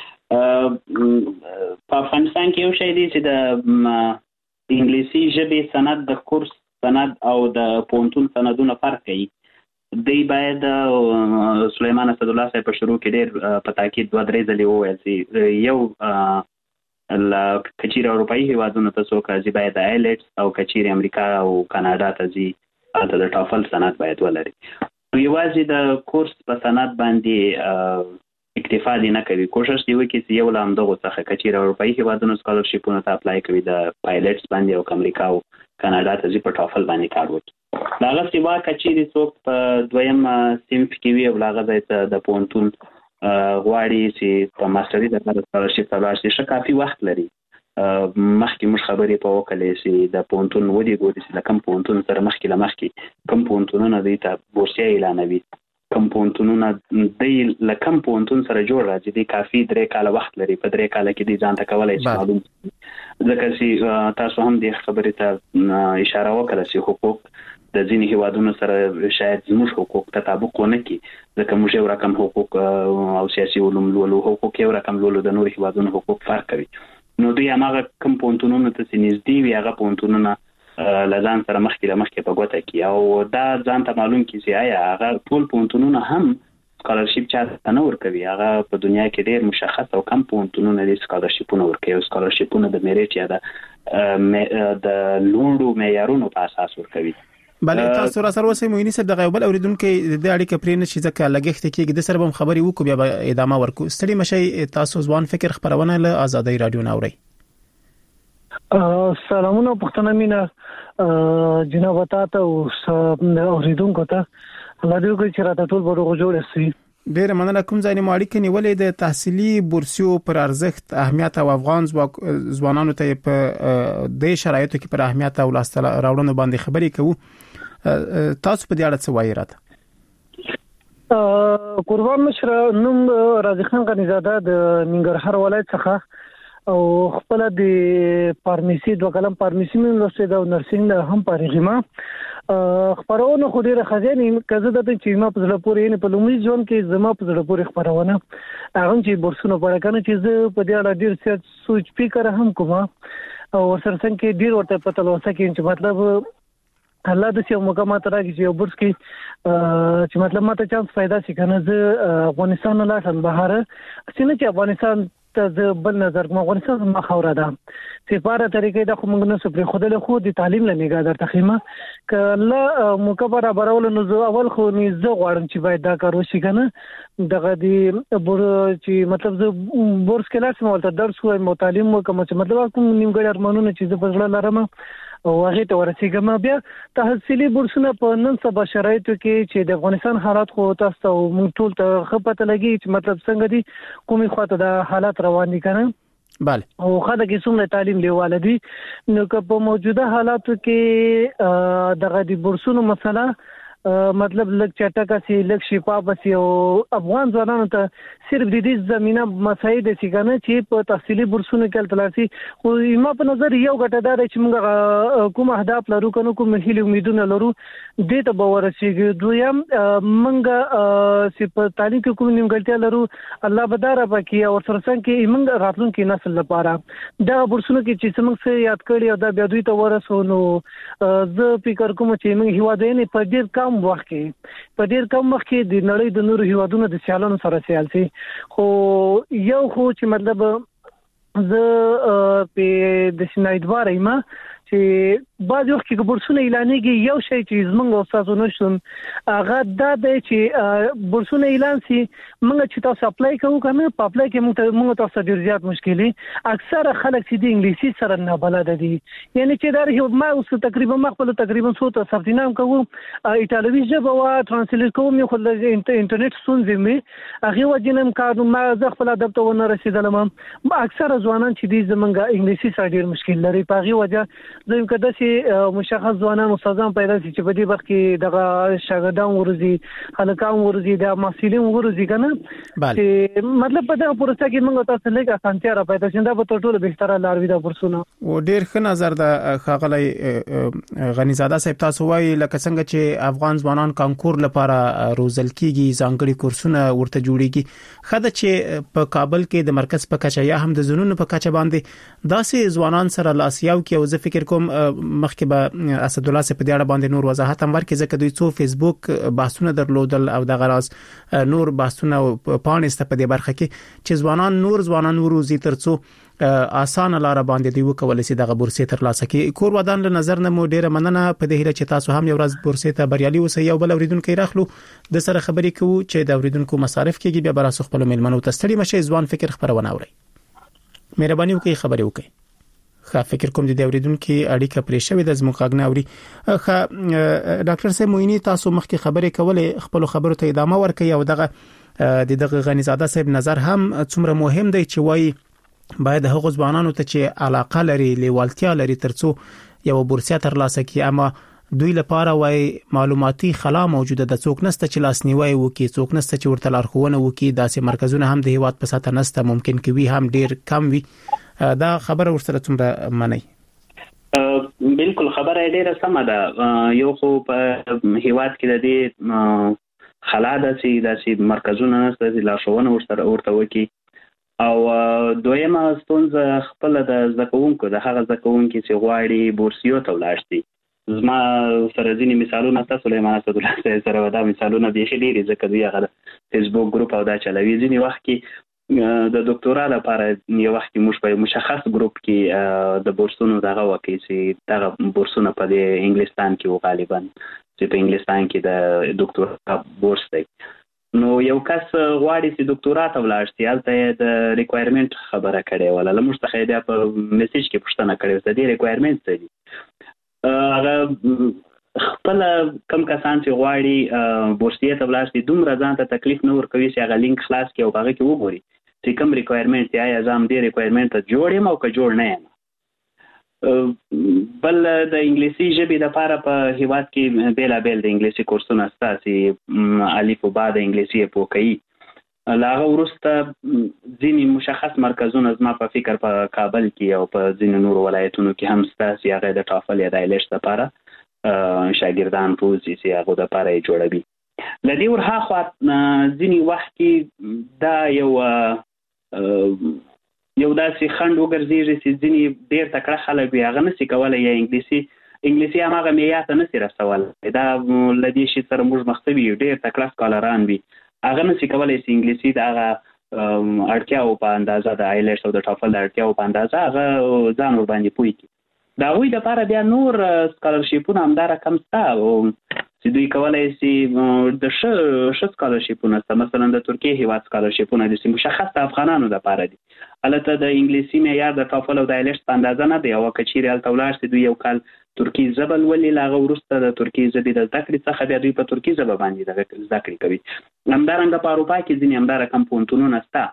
په افغانستان کې یو شی دی چې د انګلیسي ژبې سند د کورس سند او د پونتون سندونو فرق کوي. دی باید سلیمان اسد الله صاحب په شروع کې ډېر په تاکید 2-3 ځلې وویل چې یو کچیر اروپایي هیوادونو ته څوک راځي باید د آیلټس او کچیر امریکا او کاناډا ته ځي هلته د ټافل سند باید ولري. یوازې د کورس په سند باندې اکتفا دي نه کوي، کوشش دی وکړي چې یو لام دغه څخه کچیر اروپایي هیوادونو سکالرشیپونو ته اپلای کوي د پایلټس باندې او امریکا او کاناډا ته ځي په ټافل باندې کار وکړي. هغه سیوا کچیر څوک په دویم صنف کې وي او هغه ځای ته د پونتون غواړي چې په ماستري د سکالرشیپ ترلاسه کړي، ښه کافي وخت لري. مخکې موږ خبرې په وکړې چې د پونتون ودی ګوري چې لکم پونتون سره مخکې کم پونتونونه دی ته بورسیه اعلانوي، کم پونتونونه دی لکم پونتون سره جوړ راځي، دی کافي 3 کال وخت لري. په 3 کال کې دی ځان ته کولای شي معلوم. ځکه چې تاسو هم د خبرې ته اشاره وکړه چې حقوق د ځینې هیوادونو سره شاید زموږ حقوق تطابق ونه کړي، ځکه موږ یو رقم حقوق او سیاسي علوم لولو، حقوق یو رقم لولو، د نورو هیوادونو حقوق فرق کوي. نو دوی هغه کم پونتونونو ته چې نږدې وي هغه پونتونونه له ځان سره مخکې په ګوته کړي او دا ځان ته معلوم کړي چې آیا هغه ټول پونتونونه هم سکالرشیپ چاته نه ورکوي. هغه په دنیا کې ډېر مشخص او کم پونتونونه دي سکالرشیپونه ورکوي، او سکالرشیپونه د میریټ یا د لوړو معیارونو په اساس ورکوي. بله، تاسو را سره وسه مویني صاحب دغه بل اوریدونکو د اړیکه پرې نشي ځکه لګښت کېږي، د سره به خبري وکړو بیا به ادامه ورکو. ستړي مشي، تاسو ځوان فکر خبرونه له آزادۍ رادیو ناوړي. سلامونه پښتنه مینا جناب تاسو اوریدونکو ته الله دې وکړي چې راته ټول به جوړ شي. ډېر مننه. کوم ځای نه اړیکه نیولې د تحصیلي بورسیو پر ارزښت، اهمیت او افغان ځوانانو ته په د شرایطو کې پر اهمیت او لاس راوړنو باندې خبرې کوو. تاسو په دې اړه څه وایي راته؟ قربان مشر نوم رازي خان غنیزاده د ننګرهار ولایت څخه او خپل د فارمیسي د کلم فارمیسي من لسته د نرسینګ هم پارېږم. خبرونه خو ډیره خزانه کزه د چې ما په زړه پورې نه په لومړي ځوان کې زما په زړه پورې خبرونه هغه چې بورسونه پړ کنه چې زه په دې اړه ډیر څه سوچ فکر هم کوم او ورسره څنګه ډیر ورته پته لوسه کې چې مطلب الله د څو موقع ماته راځي چې بورس کې چې مطلب ماته چانس پیدا شي کنه زه افغانستان نه لاړم بهر چې افغانستان ته بل نظر کوم. افغانستان ما خوره ده چې په اړه طریقې د کومنګ نه سپری خود له خو د تعلیم لنیګا در تخیمه کله موقع برابرول نو زه اول خو نه زه غواړم چې باید دا کار وشي کنه دغه دی چې مطلب زه بورس کې لاسم ولته درس وایم او تعلیم وکم چې مطلب کوم نیمګړی ارمانونه چې زه په ځړه لرم او هغه ته ورسېږم. بیا تحصیلي بورسونه په نن سبا شرایطو کې چې د افغانستان حالات خو تاسو موږ ټول ته خپته لګي چې مطلب څنګه دي کومي خواته د حالات روان دي کنه. بله، او خاطر کې څومره تعلیم لیواله دي نو که په موجوده حالاتو کې دغه د بورسونو مسله مطلب لږ چټکه سي لږ شفاف سي او افغان ځوانانو ته صرف د دې زمينه مسایل دي چې چې په تحصیلي بورسونو کې تلاسي خو ما په نظر یو ګټدار چې موږ کوم اهداف لرو کنه کوم هیله امیدونه لرو دې ته به ورسېږو. دویم موږ چې په تعلیم کې کوم نیمګړتیا لرو الله بداره پکې او سره څنګه کې موږ راتلونکي نسل لپاره دا بورسونو کې چې موږ څه یاد کړی او دا بیا دوی ته ورسونو زه فکر کوم چې موږ هیوادونه په ډیر کم وخت کې د نړۍ د نورو هیوادونو د سیالانو سره سیال شي. خو یو خو چې مطلب زه په د سنایدوار ایمه چې بعض وخت کې بورسونه اعلانېږي یو شی چې زمونږ استادو نشون هغه دا دی چې بورسونه اعلان سي موږ چې تاسو اپلای کوو کنه په اپلای کې موږ تاسو ډیر زیات مشکلي اکثره خلک چې د انګلیسي سره نه بلد دي یعنی چې دا ما اوس تقریبا څو سرتینام کوو ایتالوي ژبه وا ترانسلیټ کوم یو خل انټرنیټ ستونزې مې هغه وجنم کار ما زه خپل ادب ته ونه رسیدلم اکثره ځوانان چې دي زمونږ انګلیسي سره ډیر مشکل لري په هغه وجه زم کده چې مشخص ځوانان استادان پیدا شي چې په دې وخت کې دغه شاګردان ورزي خلکان ورزي د مسؤلین ورزي کنه چې مطلب په دغه پروسه کې موږ تاسو لږه اسانتیا را پیدا شنده په ټولو بهتره لار وي دا پرسونه و ډیر ښه نظر د خاغلی غنیزاده صاحب تاسو وایي لکه څنګه چې افغان ځوانان کانکور لپاره روزل کیږي ځانګړي کورسونه ورته جوړیږي خدای چې په کابل کې د مرکز په کچه یا هم د زونونو په کچه باندې داسې ځوانان سره لاسیاو کې او زه فکر کوم مخکې به اسد الله صاحب په دې اړه باندې نور وضاحت هم ورکړي ځکه دوی څو فیسبوک بحثونه درلودل او د غراز نور بحثونه پانسته په دې برخه کې چې نور ځوانان وروزي ترڅو اسانه لار باندې دی وکول شي دغه بورسي تر لاسه کې کور ودان له نظر نه مو ډیره مننه په دې هیله چې تاسو هم یو ورځ بورسي ته بریالي اوسئ یو بل اوریدونکو راخلو د سره خبرې کوو چې د اوریدونکو مصارف کېږي بیا براسو خپل ملمنو تستړي مشه ځوان فکر خبرونه اوري مهرباني وکړئ خبرې وکړئ خا فکر کوم د اوریدونکو اړیکه پرې شوې د زموږ غږ نه اوري خا ډاکټر سه موینی تاسو مخکې خبرې کولې خپل خبرو ته ادامه ورکړئ او دغه غنیزاده صاحب نظر هم څومره مهم دی چې وایي باید هغه ځوانانو ته چې علاقه لري لیوالتیا لري ترڅو یو بورسیه تر لاسه کې اما دوی لپاره وای معلوماتي خلا موجوده د څوک نسته چې لاسنیوي وکي څوک نسته چې ورته لارښوونه وکي داسې مرکزونه هم د هیواد په ساته نسته ممکن کوي هم ډیر کم وي دا خبره ورسره څومره منئ بالکل خبره ډیره سمه ده یو خو په هیواد کې د دې خلا داسې مرکزونه نسته چې لارښوونه ورته وکي او دویمه ستونزه خپل د زکونکو د هغه زکونکو چې غواړي بورسیو ته ولاړ شي زما سره ځینې مثالونه تاسو سليمان اسد الله سره ودا مثالونه به خېری ځکه دوی هغه فیسبوک ګروپ او دا چلوي ځینې وخت کې د ډاکټورا لپاره یو وخت موږ په مشخص ګروپ کې د بورسونو دغه وکي چې دغه بورسونه په انګلستان کې غالبا چې په انګلستان کې د ډاکټورا بورس دی نو یو کس غواړي چې ډاکټورا ته ولاړ شي هلته د ریکوایرمنت خبره کړي ولا لمر څخه بیا په میسج کې پوښتنه کړي چې د ریکوایرمنت څه دي هغه خپل کم کسان چې غواړي بورسیه ته ولاړ شي دومره ځان ته تکلیف نه ورکوي چې هغه لینک خلاص کړي او هغه کې وګوري چې کوم ریکوایرمنت یا ځم دې ریکوایرمنت ته جوړ یم او که جوړ نه یم بل د انګلیسي ژبې لپاره په هیواد کې بیلابل د انګلیسي کورسونه شته الف او با د انګلیسي په کوي لاغه ورسته ځینې مشخص مرکزونه زما په فکر په کابل کې او په ځینې نور ولایتونو کې هم شته چې هغه د ټافل یا د آیلټس لپاره شاګردان پوزي چې هغه د لپاره جوړوي لدی ورها خو ځینې وخت کې دا یو داسې خند وګرځي چې ځینې ډېر تکړه خلک وي هغه نشي کولی یا انګلیسي هماغه معیار ته نشي رسولی دا له دې شي سره موږ مخ ته وي ډېر تکړه سکالران وي هغه نشي کولی چې انګلیسي د هغه اړتیاو په اندازه د آیلټس او د ټافل د اړتیاو په اندازه هغه ځان ور باندې پوي کړي د هغوی دپاره بیا نور سکالرشیپونه همدا رقم شته چې دوی کولای شي د ښه سکالرشیپونه شته مثلا د ترکیې هیواد سکالرشیپونه دي چې مشخص د افغانانو دپاره دي هلته د انګلیسي معیار د ټافل او د آیلټس په اندازه نه دی او که چیرې هلته ولاړ شي دوی یو کال ترکي ژبه لولي له هغه وروسته د ترکي ژبې د زده کړې څخه بیا دوی په ترکي ژبه باندې زده کړې کوي همدارنګه په اروپا کې ځینې همدا رقم پوهنتونونه شته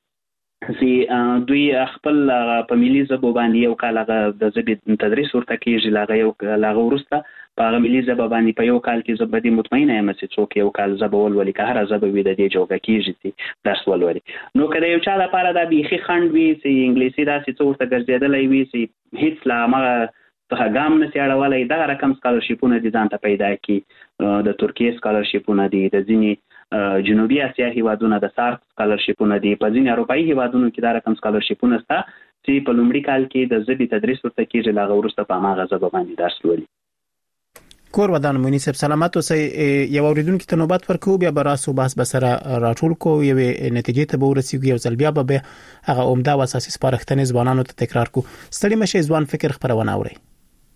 چې دوی خپل په ملي ژبو باندې یو کال هغه د ژبې تدریس ورته کېږي له هغه وروسته په هغه ملي ژبه باندې په یو کال کې زه به دې مطمئنه یم چې څوک یو کال ژبه ولولي که هره ژبه وي د دې جوګه کېږي چې درس ولولي نو که د یو چا لپاره دا بیخي خنډ وي چې انګلیسي داسې څه ورته ګرځېدلی وي چې هېڅ له همغه څخه ګام نشي اړولی دغه رقم سکالرشیپونه دي ځان ته پیدا کړي د ترکیې سکالرشیپونه دي د ځینې جنوبي اسیا هیوادونه د سارک سکالرشیپونه دي په ځینې اروپایي هیوادونو کې دا رقم سکالرشیپونه شته چې په لومړي کال کې د ژبې تدریس ورته کېږي له هغه وروسته په هماغه ژبه باندې درس لولي کور ودان مونی صاحب سلامات اوسئ یو اوریدونکو ته نوبت ورکو بیا براسو بحث بسره راټول کو یو نتیجې ته به ورسیږو یو ځل بیا به هغه عمده او اساسي سپارښتنې ځوانانو ته تکرار کو ستړي مشه ځوان فکر خبرونه اوري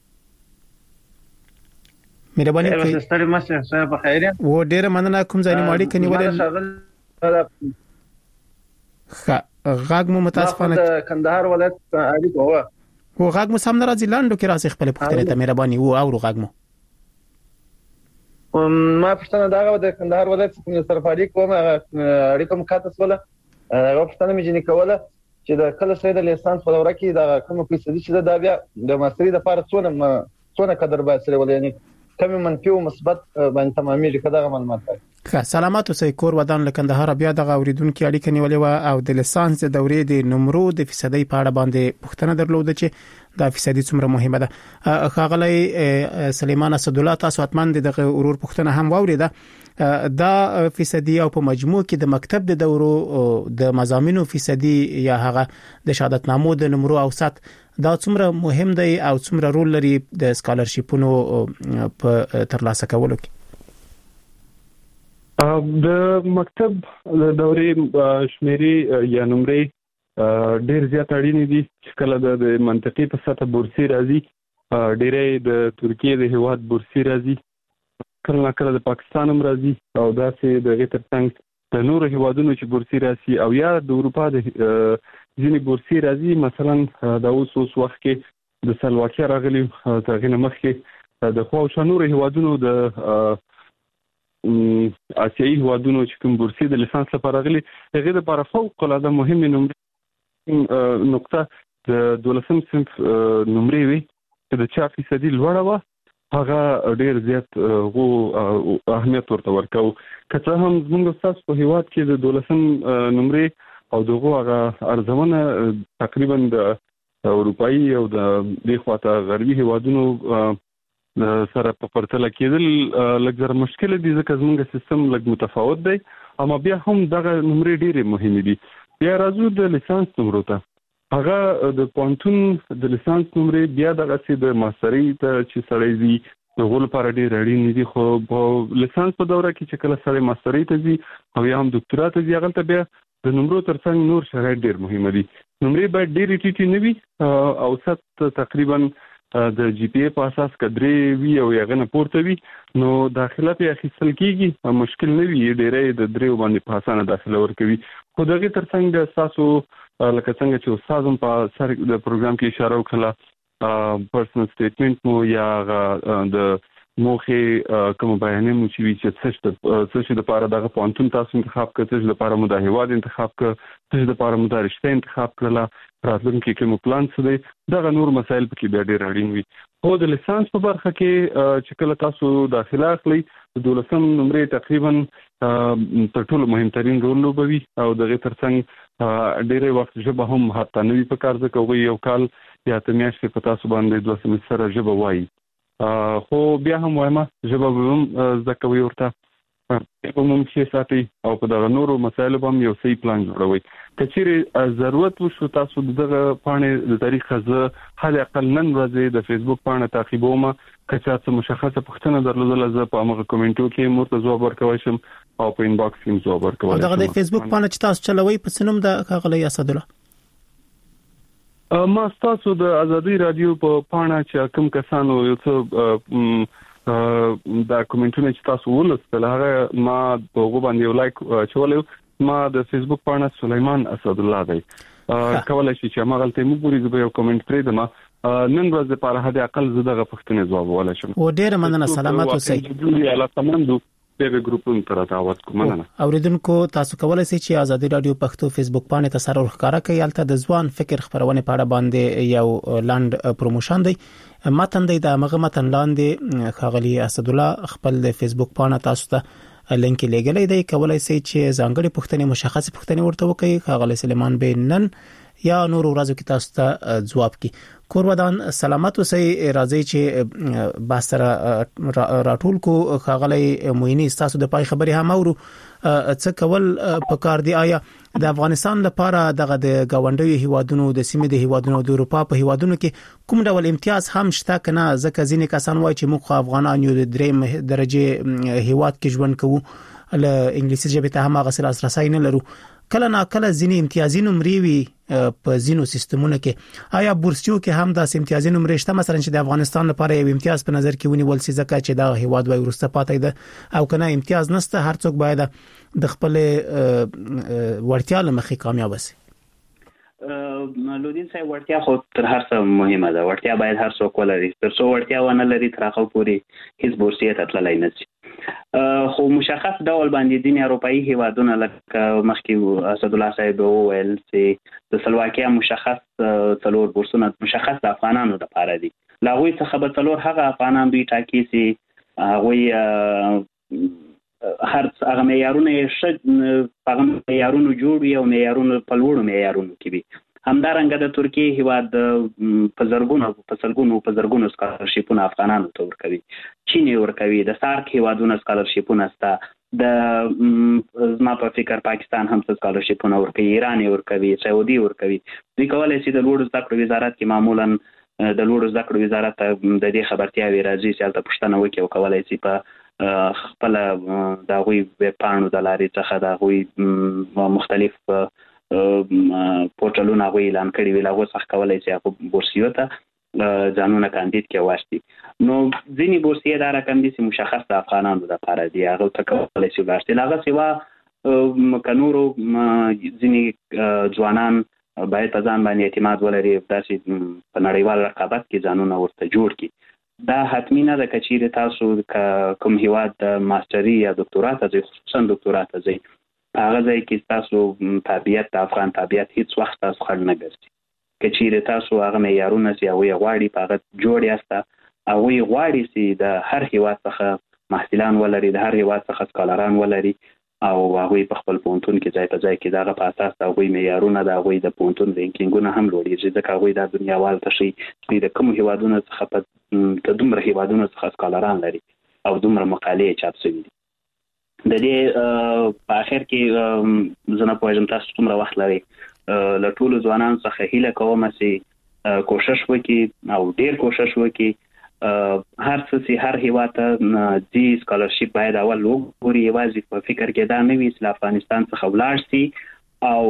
مهرباني وکړئ. ستړي مشه صاحب بخیر. و ډیره مننه کوم ځای مو اړیکه نیولې. غاګ مو متاسفانه د کندهار ولایت اړیکه و. و غاګ مو سم ناراضي لاندو کې راځي خپل پختره ته مهرباني و او غاګ مو. ما پښتنه داغه د کندهار ولایت څخه سرفاري کوم اړیکه مکاتس ولا پښتنه مې جنې کوله چې د کله سره د لیسانس په دوره کې دا کوم فیصدي چې دا بیا د ماستری د لپاره څونه قدر به سره ولې یعنی کم منفي او مثبت باندې تمامي کده معلومات ده. سلامات اوسئ. کور ودان لکندهار بیا د اوریدونکو اړیکه نیولې و او د لیسانس د دورې د نمرو د فیصدي په اړه باندې پوښتنه درلوده چې دا فیصدي څومره مهمه ده. خاغلی سلیمان اسد الله تاسو اتمن دغه ورور پوښتنه هم واوریده. دا فیصدي او په مجموع کې د مکتب د دورو د مضامینو فیصدي یا هغه د شهادتنامو د نمرو اوسط دا څومره مهم دی او څومره رول لري د سکالرشیپونو په ترلاسه کولو کې؟ د مکتب د دورې شمیرې یا نمرې ډېر زیات اړین دي چې کله د منطقي په سطح بورسي راځي. ډېرې د ترکیه د هیواد بورسي راځي، کله د پاکستان هم راځي او داسې د غیرتنګ د نورو هیوادونو چې بورسي راځي او یا د اروپا د ځینې بورسي راځي. مثلا د اوس وخت کې د سلواکیا راغلي ترغه مخکې د خو شنور هیوادونو د آسیایي هیوادونو چې کوم بورسي د لیسانس لپاره راغلي هغه د لپاره فوق العاده مهمه نقطه د 12 صنف نمرې وي چې د 4% لوړه و. هغه ډیر زیات غو اهمیت ورته ورکاو. کله هم موږ تاسو په هیواد کې د 12 نمرې او دغه هغه ارزونه تقریبا د اروپאי او د خواته غربي هیوادونو سره په پرتله کېدل لږ مشکل دي ځکه زموږ سیستم لږ متفاوت دی. اما بیا هم دغه نمرې ډېرې مهمې دي. بیا راځو د لیسانس نمرو ته. هغه د پونتون د لیسانس نمرې بیا دغه چې د ماسترۍ ته چې سړی زی د غول لپاره ډېر اړین دي. خو په لیسانس په دوره کې چې کله سړی ماسترۍ ته زی او یا هم ډاکټرا ته زی هغه ته بیا د نمرو ترڅنګ نور شرایط ډېر مهم دي. نمرې باید ډېرې ټیټې نه وي او ست تقریبا د جی پی ای په اساس کډري وی او یغه نه پورته وي نو داخله په اخیستل کېږي. مشکل نه وي، ډېرې د دریو باندې په اسانه داخله ورکوي. خو دغه ترڅنګ تاسو لکه څنګه چې استادم په سر د پروګرام کې اشاره وکړه پرسنل سټیټمنټ مو یا د موخه کوم بیانې مو چې څه د لپاره دغه پونتون تاسو انتخاب کړئ، څه د لپاره مو د هیواد انتخاب کړئ، څه د لپاره مو د رشته انتخاب کړل، راتلونکي کې مو پلان څه دی، دغه نور مسایل پکې بیا ډېر اړین وي. خو د لیسانس په برخه کې چې کله تاسو داخله اخلي د 12 نمرې تقریبا تر ټولو مهمترین رول لوبوي او دغه ترڅنګ ډېر وخت ژبه هم حتی نوې په کار ځکه وي یو کال یا ته میاشتې په تاسو باندې 2 سمستر ژبه وایي. خو بیا هم وایم ژبه هم زده کوي ورته په موږ کې ساتي او په دغه نورو مسایلو باندې یو صحیح پلان جوړوي. کچېرې ضرورت وشو تاسو دغه پاڼې د تاریخ زه حد اقل نن ورځې د فیسبوک پاڼه تعقیبوم. کچا څه مشخصه پوښتنه درلودل زه په هغه کومنټو کې مرته ځواب ورکوي شم او په انباکس کې ځواب ورکوي. دغه د فیسبوک پاڼه چې تاسو چلوي په سنوم د خغلی اسد الله ما تاسو د ازادي رادیو په پاڼه چې کوم کسانو یو څه دا کومنټونه چې تاسو ولوستل هغه ما په غو باندې یو لایک چولې. ما د فیسبوک پاڼه سلیمان اسد الله دی کولای شي چې ما غلطه مو ګوري زه یو کومنټ پرې دم نن ورځ لپاره هدا اقل زه دغه پښتنې ځواب ولای شم. و ډېر مننه. سلامات اوسئ. الله تمندو په ګروپونو تر دعوت کوم. مننه. اوریدونکو تاسو کولای شئ چې ازادي رادیو پښتو فیسبوک باندې تسرور ښکارا کوي. البته د ځوان فکر خبرونه په اړه باندې یو لاند پروموشن دی. متن دی د مغه متن لاندې خغلی اسد الله خپل د فیسبوک باندې تاسو ته لینک لګلې دی. کولای شئ چې ځانګړي پوښتنې مشخصه پوښتنې ورته وکړئ. خغلی سلیمان به نن یا نور ورځو کې تاسو ته جواب کی. کور ودان سلامت اوسئ. راځي چې باسره راټول کو خغلی موینی تاسو د پای خبري هم اورو څه کول په کار دی. آیا د افغانستان لپاره دغه د گاونډي هیوادونو د سیمې د هیوادونو د اروپا په هیوادونو کې کوم ډول امتیاز هم شته کنه؟ ځکه ځینې کسان وایي چې موږ افغانان یو د دریم درجه هیواد کې ژوند کوو، له انګلیسي ژبې ته هم هغه سره لاسرسي نه لرو. کله ناکله ځینې امتیازي نمرې وي په ځینو سیستمونو کې. آیا بورسیو کې هم د امتیازي نمرې شته مثلا چې د افغانستان لپاره یو امتیاز په نظر کې ونیول سي ځکه چې دا هیواد وای ورسته پاتې ده او کنه امتیاز نشته هر څوک باید د خپل ورتیا لمخې کامیاب شي؟ لودین صاحب ورتیا خو تر هر څه مهمه ده. ورتیا باید هر څوک ولري. تر څو ورتیا ونه لري تر هغه پورې هیڅ بورسیه تطلعی نه شي. خو مشخص ډول باندې دین اروپאי هیوادونه لکه مخکې اسد الله صاحب وویل چې د سلواکیا مشخص څلور بورسونه مشخص د افغانانو لپاره دي. لاغوی څخه به څلور هغه افغانان دوی ټاکي چې هغه هر هغه معیارونه هغه معیارونه جوړ او معیارونه په لوړو معیارونو کې وي. همدارنګه د ترکیه هیواد په زرګونو سکالرشیپونه افغانانو ته ورکوي. چین ورکوي. د سارک هیوادونو سکالرشیپونه ستا. د زما په فکر پاکستان هم سکالرشیپونه ورکوي. ایران ورکوي. سعودي ورکوي. دوی کولای شي د لوړو زده کړو وزارت کې معمولا د لوړو زده کړو وزارت د دې خبرتیاوي راځي چې هلته پوښتنه وکړي او کولای شي په خپل د غوي پانو د لارې څخه د غوي مختلف پورټالونه غوي اعلان کړي ویل هغه څخه کولای شي هغه بورسیو ته ځانونه کاندید کې واشتي. نو ځینی بورسیه دا رقم دي چې مشخص د افغانانو لپاره دي هغه ته کولای شي واشتي. هغه سیوا کنورو ځینی ځوانان باید په ځان باندې اعتماد ولري داسې په نړیوال رقابت کې ځانونه ورته جوړ کړي. دا حتمی نه ده چې تاسو کوم هیواد د ماستری یا دکتورات ته خصوصا دکتورات ته ځئ هغه ځای کې تاسو طبيعت د افغان طبيعت هیڅ وخت تاسو خړ نه ګرځي. چې تاسو هغه معیارونه چې هغه غواړي په هغه جوړ یاست هغه غواړي چې د هر هیواد څخه محصلان ولري د هر هیواد څخه سکالران ولري او هغه په خپل پونتون کې ځای په ځای کې دغه په اساس د هغه معیارونه د هغه د پونتون رینکینګونه هم لوړیږي ځکه هغه د دنیاوال تشي د کوم هیوادونو څخه په دومره هیوادونو څخه سکالران لري او دومره مقالې چاپ شوي دي. د دې په اخر کې زنه پوهیږم تاسو څومره وخت لري له ټولو ځوانانو څخه هیله کوم چې کوشش وکړي او ډیر کوشش وکړي هر څه هر هیواد ته دي سکالرشپ باید اول وګوري یوازې په فکر کې دا نه وي چې افغانستان څخه ولاړ شي او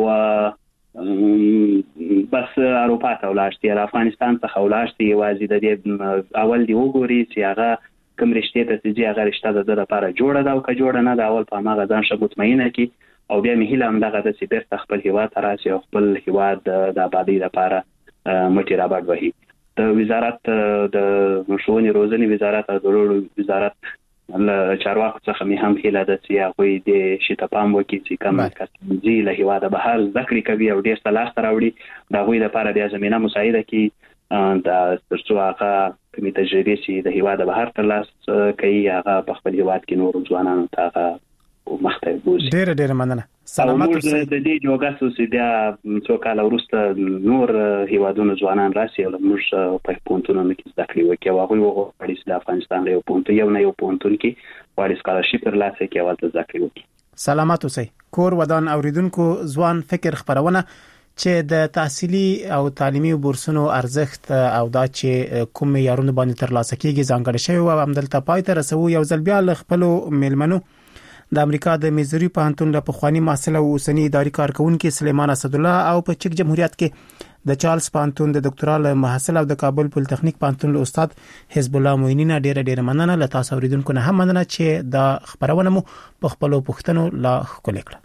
بس اروپا ته ولاړ شي افغانستان څخه ولاړ شي یوازې د دې اول دی وګوري چې هغه کوم رشته ته چې هغه رشته د لپاره جوړه ده او که جوړه نه ده اول په هغه ځان ښه مطمئنه کی او بیا مې هیله هم دغه د چې بیرته خپل هیواد ته راشي او خپل هیواد د آبادی لپاره مټې رابډ وهي. د وزارت د ښوونې روزنې وزارت او د لوړو وزارت له چارواکو څخه مې هم هیله ده چې هغوی د شي ته پام وکړي چې کوم کسان ځي له هیواده بهر زده کړې کوي او ډېر څه لاسته راوړي د هغوی لپاره بیا زمینه مساعده کړي تر څو هغه کومې تجربې چې د هیواده بهر ترلاسه کوي هغه په خپل هیواد کې نورو ځوانانو ته هغه مخته بوزي. ډېر مننه. سلامات اوسئ. د دې جوګاسو چې بیا څو کال وروسته نور هیوادونو ځوانان راشي او موږ په پونتونو کې زده کړې وکړو او هغوی وغواړي چې د افغانستان له یو پونتون کې وړي سکالرشپ ترلاسه کړي او هلته زده کړې وکړي. سلامات اوسئ. کور ودان اوریدونکو ځوان فکر خبرونه چې د تحصیلي او تعلیمي بورسونو ارزښت او دا چې کوم معیارونه باندې ترلاسه کیږي ځانګړي شوی او همدلته پای ته رسو یو ځل بیا له خپل میلمنو د امریکا د میزوري پوهنتون له پخوانی محصل او اوسنی اداري کارکونکو سلیمان اسد الله او په چک جمهوریت کې د چارلز پوهنتون د ډاکټرال محصل او د کابل پول تخنیک پوهنتون له استاد حزب الله معینی نه ډېر مننه. له تاسو اوریدونکو نه هم مننه چې د خبرونه مو په خپل پوښتنو لا خپل کړل.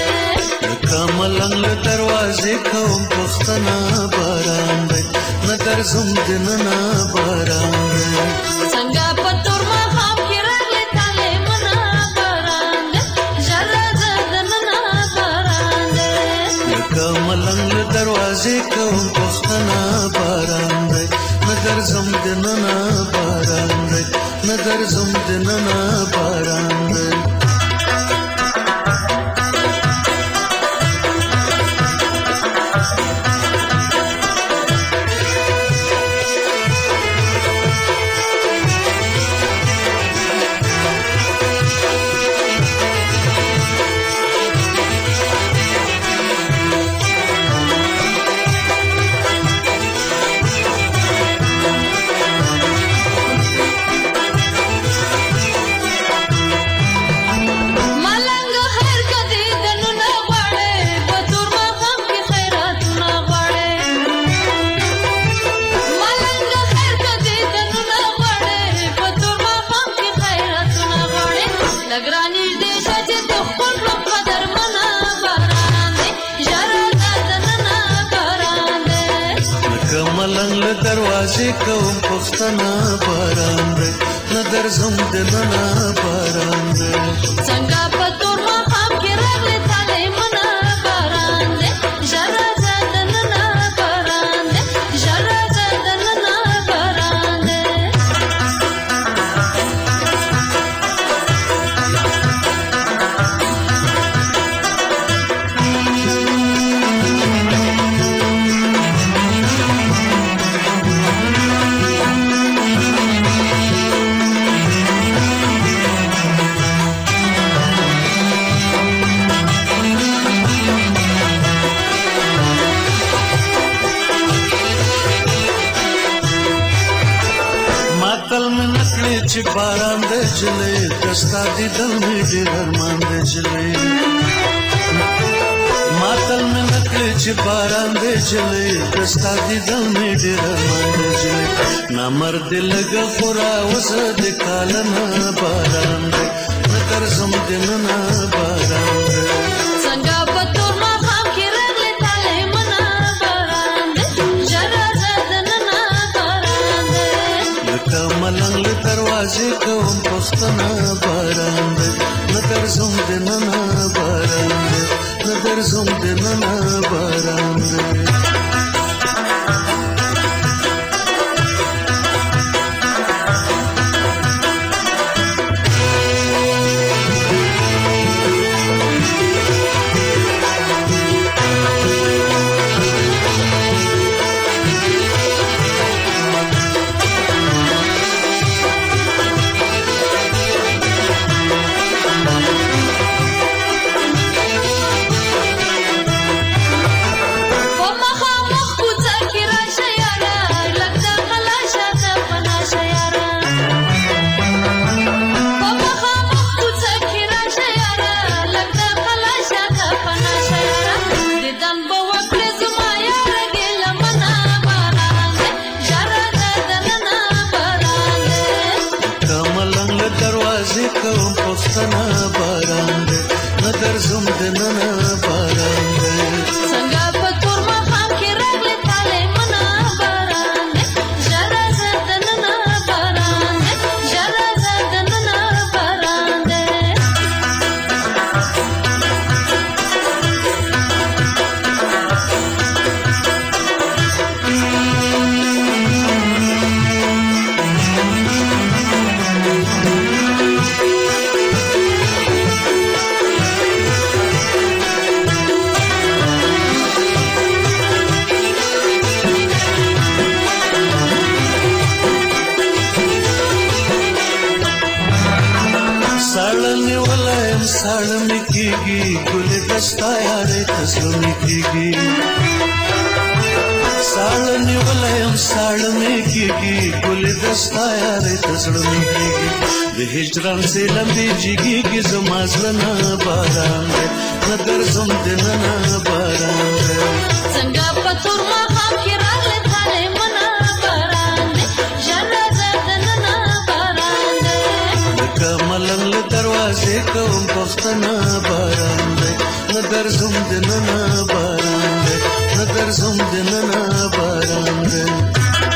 ملنګ دروازې کوم پښتنه باران دی نه د نظر زم دننا باران څنګه پتور ما خام کې راغلی تاله منا باران جره دننا باران لکه ملنګ دروازې کوم پښتنا باران نظر زم دننا باران نظر زم دننا باران دروازې کوم پښتنا باران دی نظر زم دننا باران دی څنګه پتور ما خام کې راغلی تاله منا باران دی جره دننا باران دی جره دننا باران دی چې باران د جلې دستا دي دل می ډېر ارمان د جلې ماتل مې نکړې چې باران د جلې دستا دي دل می ډېر ارمان د جلې نامرد لګ خورا وسه د کالنا باران دی نظر زم دننا باران دی څنګه پتور ما خام کې راغلی تاله منا باران دی جره دننا باران دی لکه ملنګ دروازې کوم پښتنا باران دی نظر زم دننا باران دی نظر زم دننا باران دی کوم پښتنا باران دی نظر زم دننا باران دی څنګه پتور ما خام کې راغلی تاله منا باران دی جره دننا باران دی جره دننا باران دی साड़ में कीगी गुल दस्ता यारे तस्लो में कीगी साड़ने वाला हम साड़ में कीगी गुल दस्ता यारे तस्लो में कीगी हिजरन से लंबी जिगी की जमाजलना बारान नगर जुम दिनना बारान संगा पतुर मा खाम की रागले थाले मना बारान जरा जदनना बारान कमलंग दरवाजे कौम पख्तना बारान नगर जुम दिनना बारान नगर जुम दिनना बारान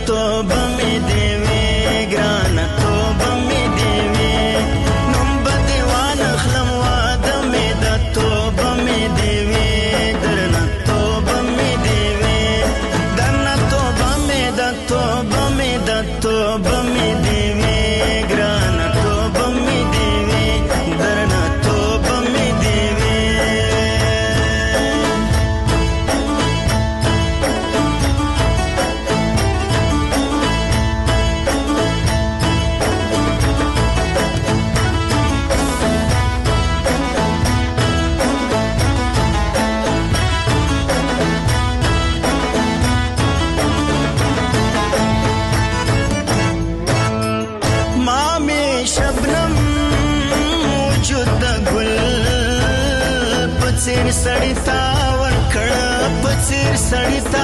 توبه مې دی وې ګرانه توبه مې دی وې نوم به دې وانخلم واده مې ده توبه مې دی وې درنه توبه مې دی وې درنه توبه مې ده توبه مې ده توبه مې دی وې ګرانه توبه مې دی وې درنه توبه مې دی وې پڅیر سړی تا ورکړه پڅیر سړی تا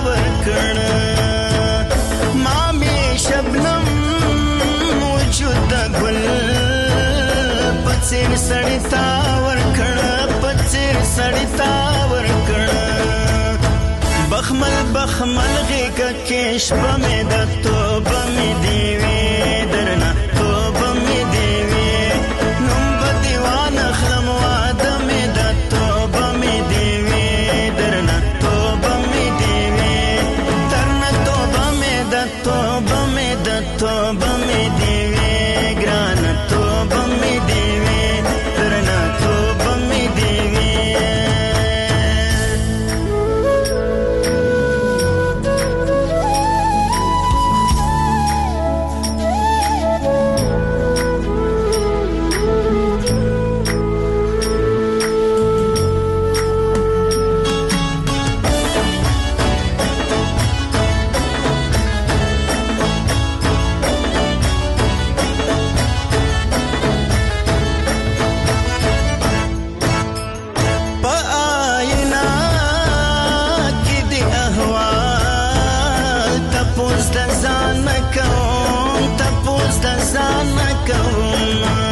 ورکړه ما می شبنم وجود ګل پڅیر سړی تا ورکړه پڅیر سړی تا ورکړه بخمل بخمل غېږه کې شپه مې ده توبه مې دی وې درنه توبه مې دی وې نوم به دې وانخلم واده مې ده توبه مې دی وې درنه توبه مې دی وې درنه توبه مې ده توبه مې ده توبه مې دی وې ګرانه توبه مې دی وې درنه توبه مې دی وې تپوس د ځان کوم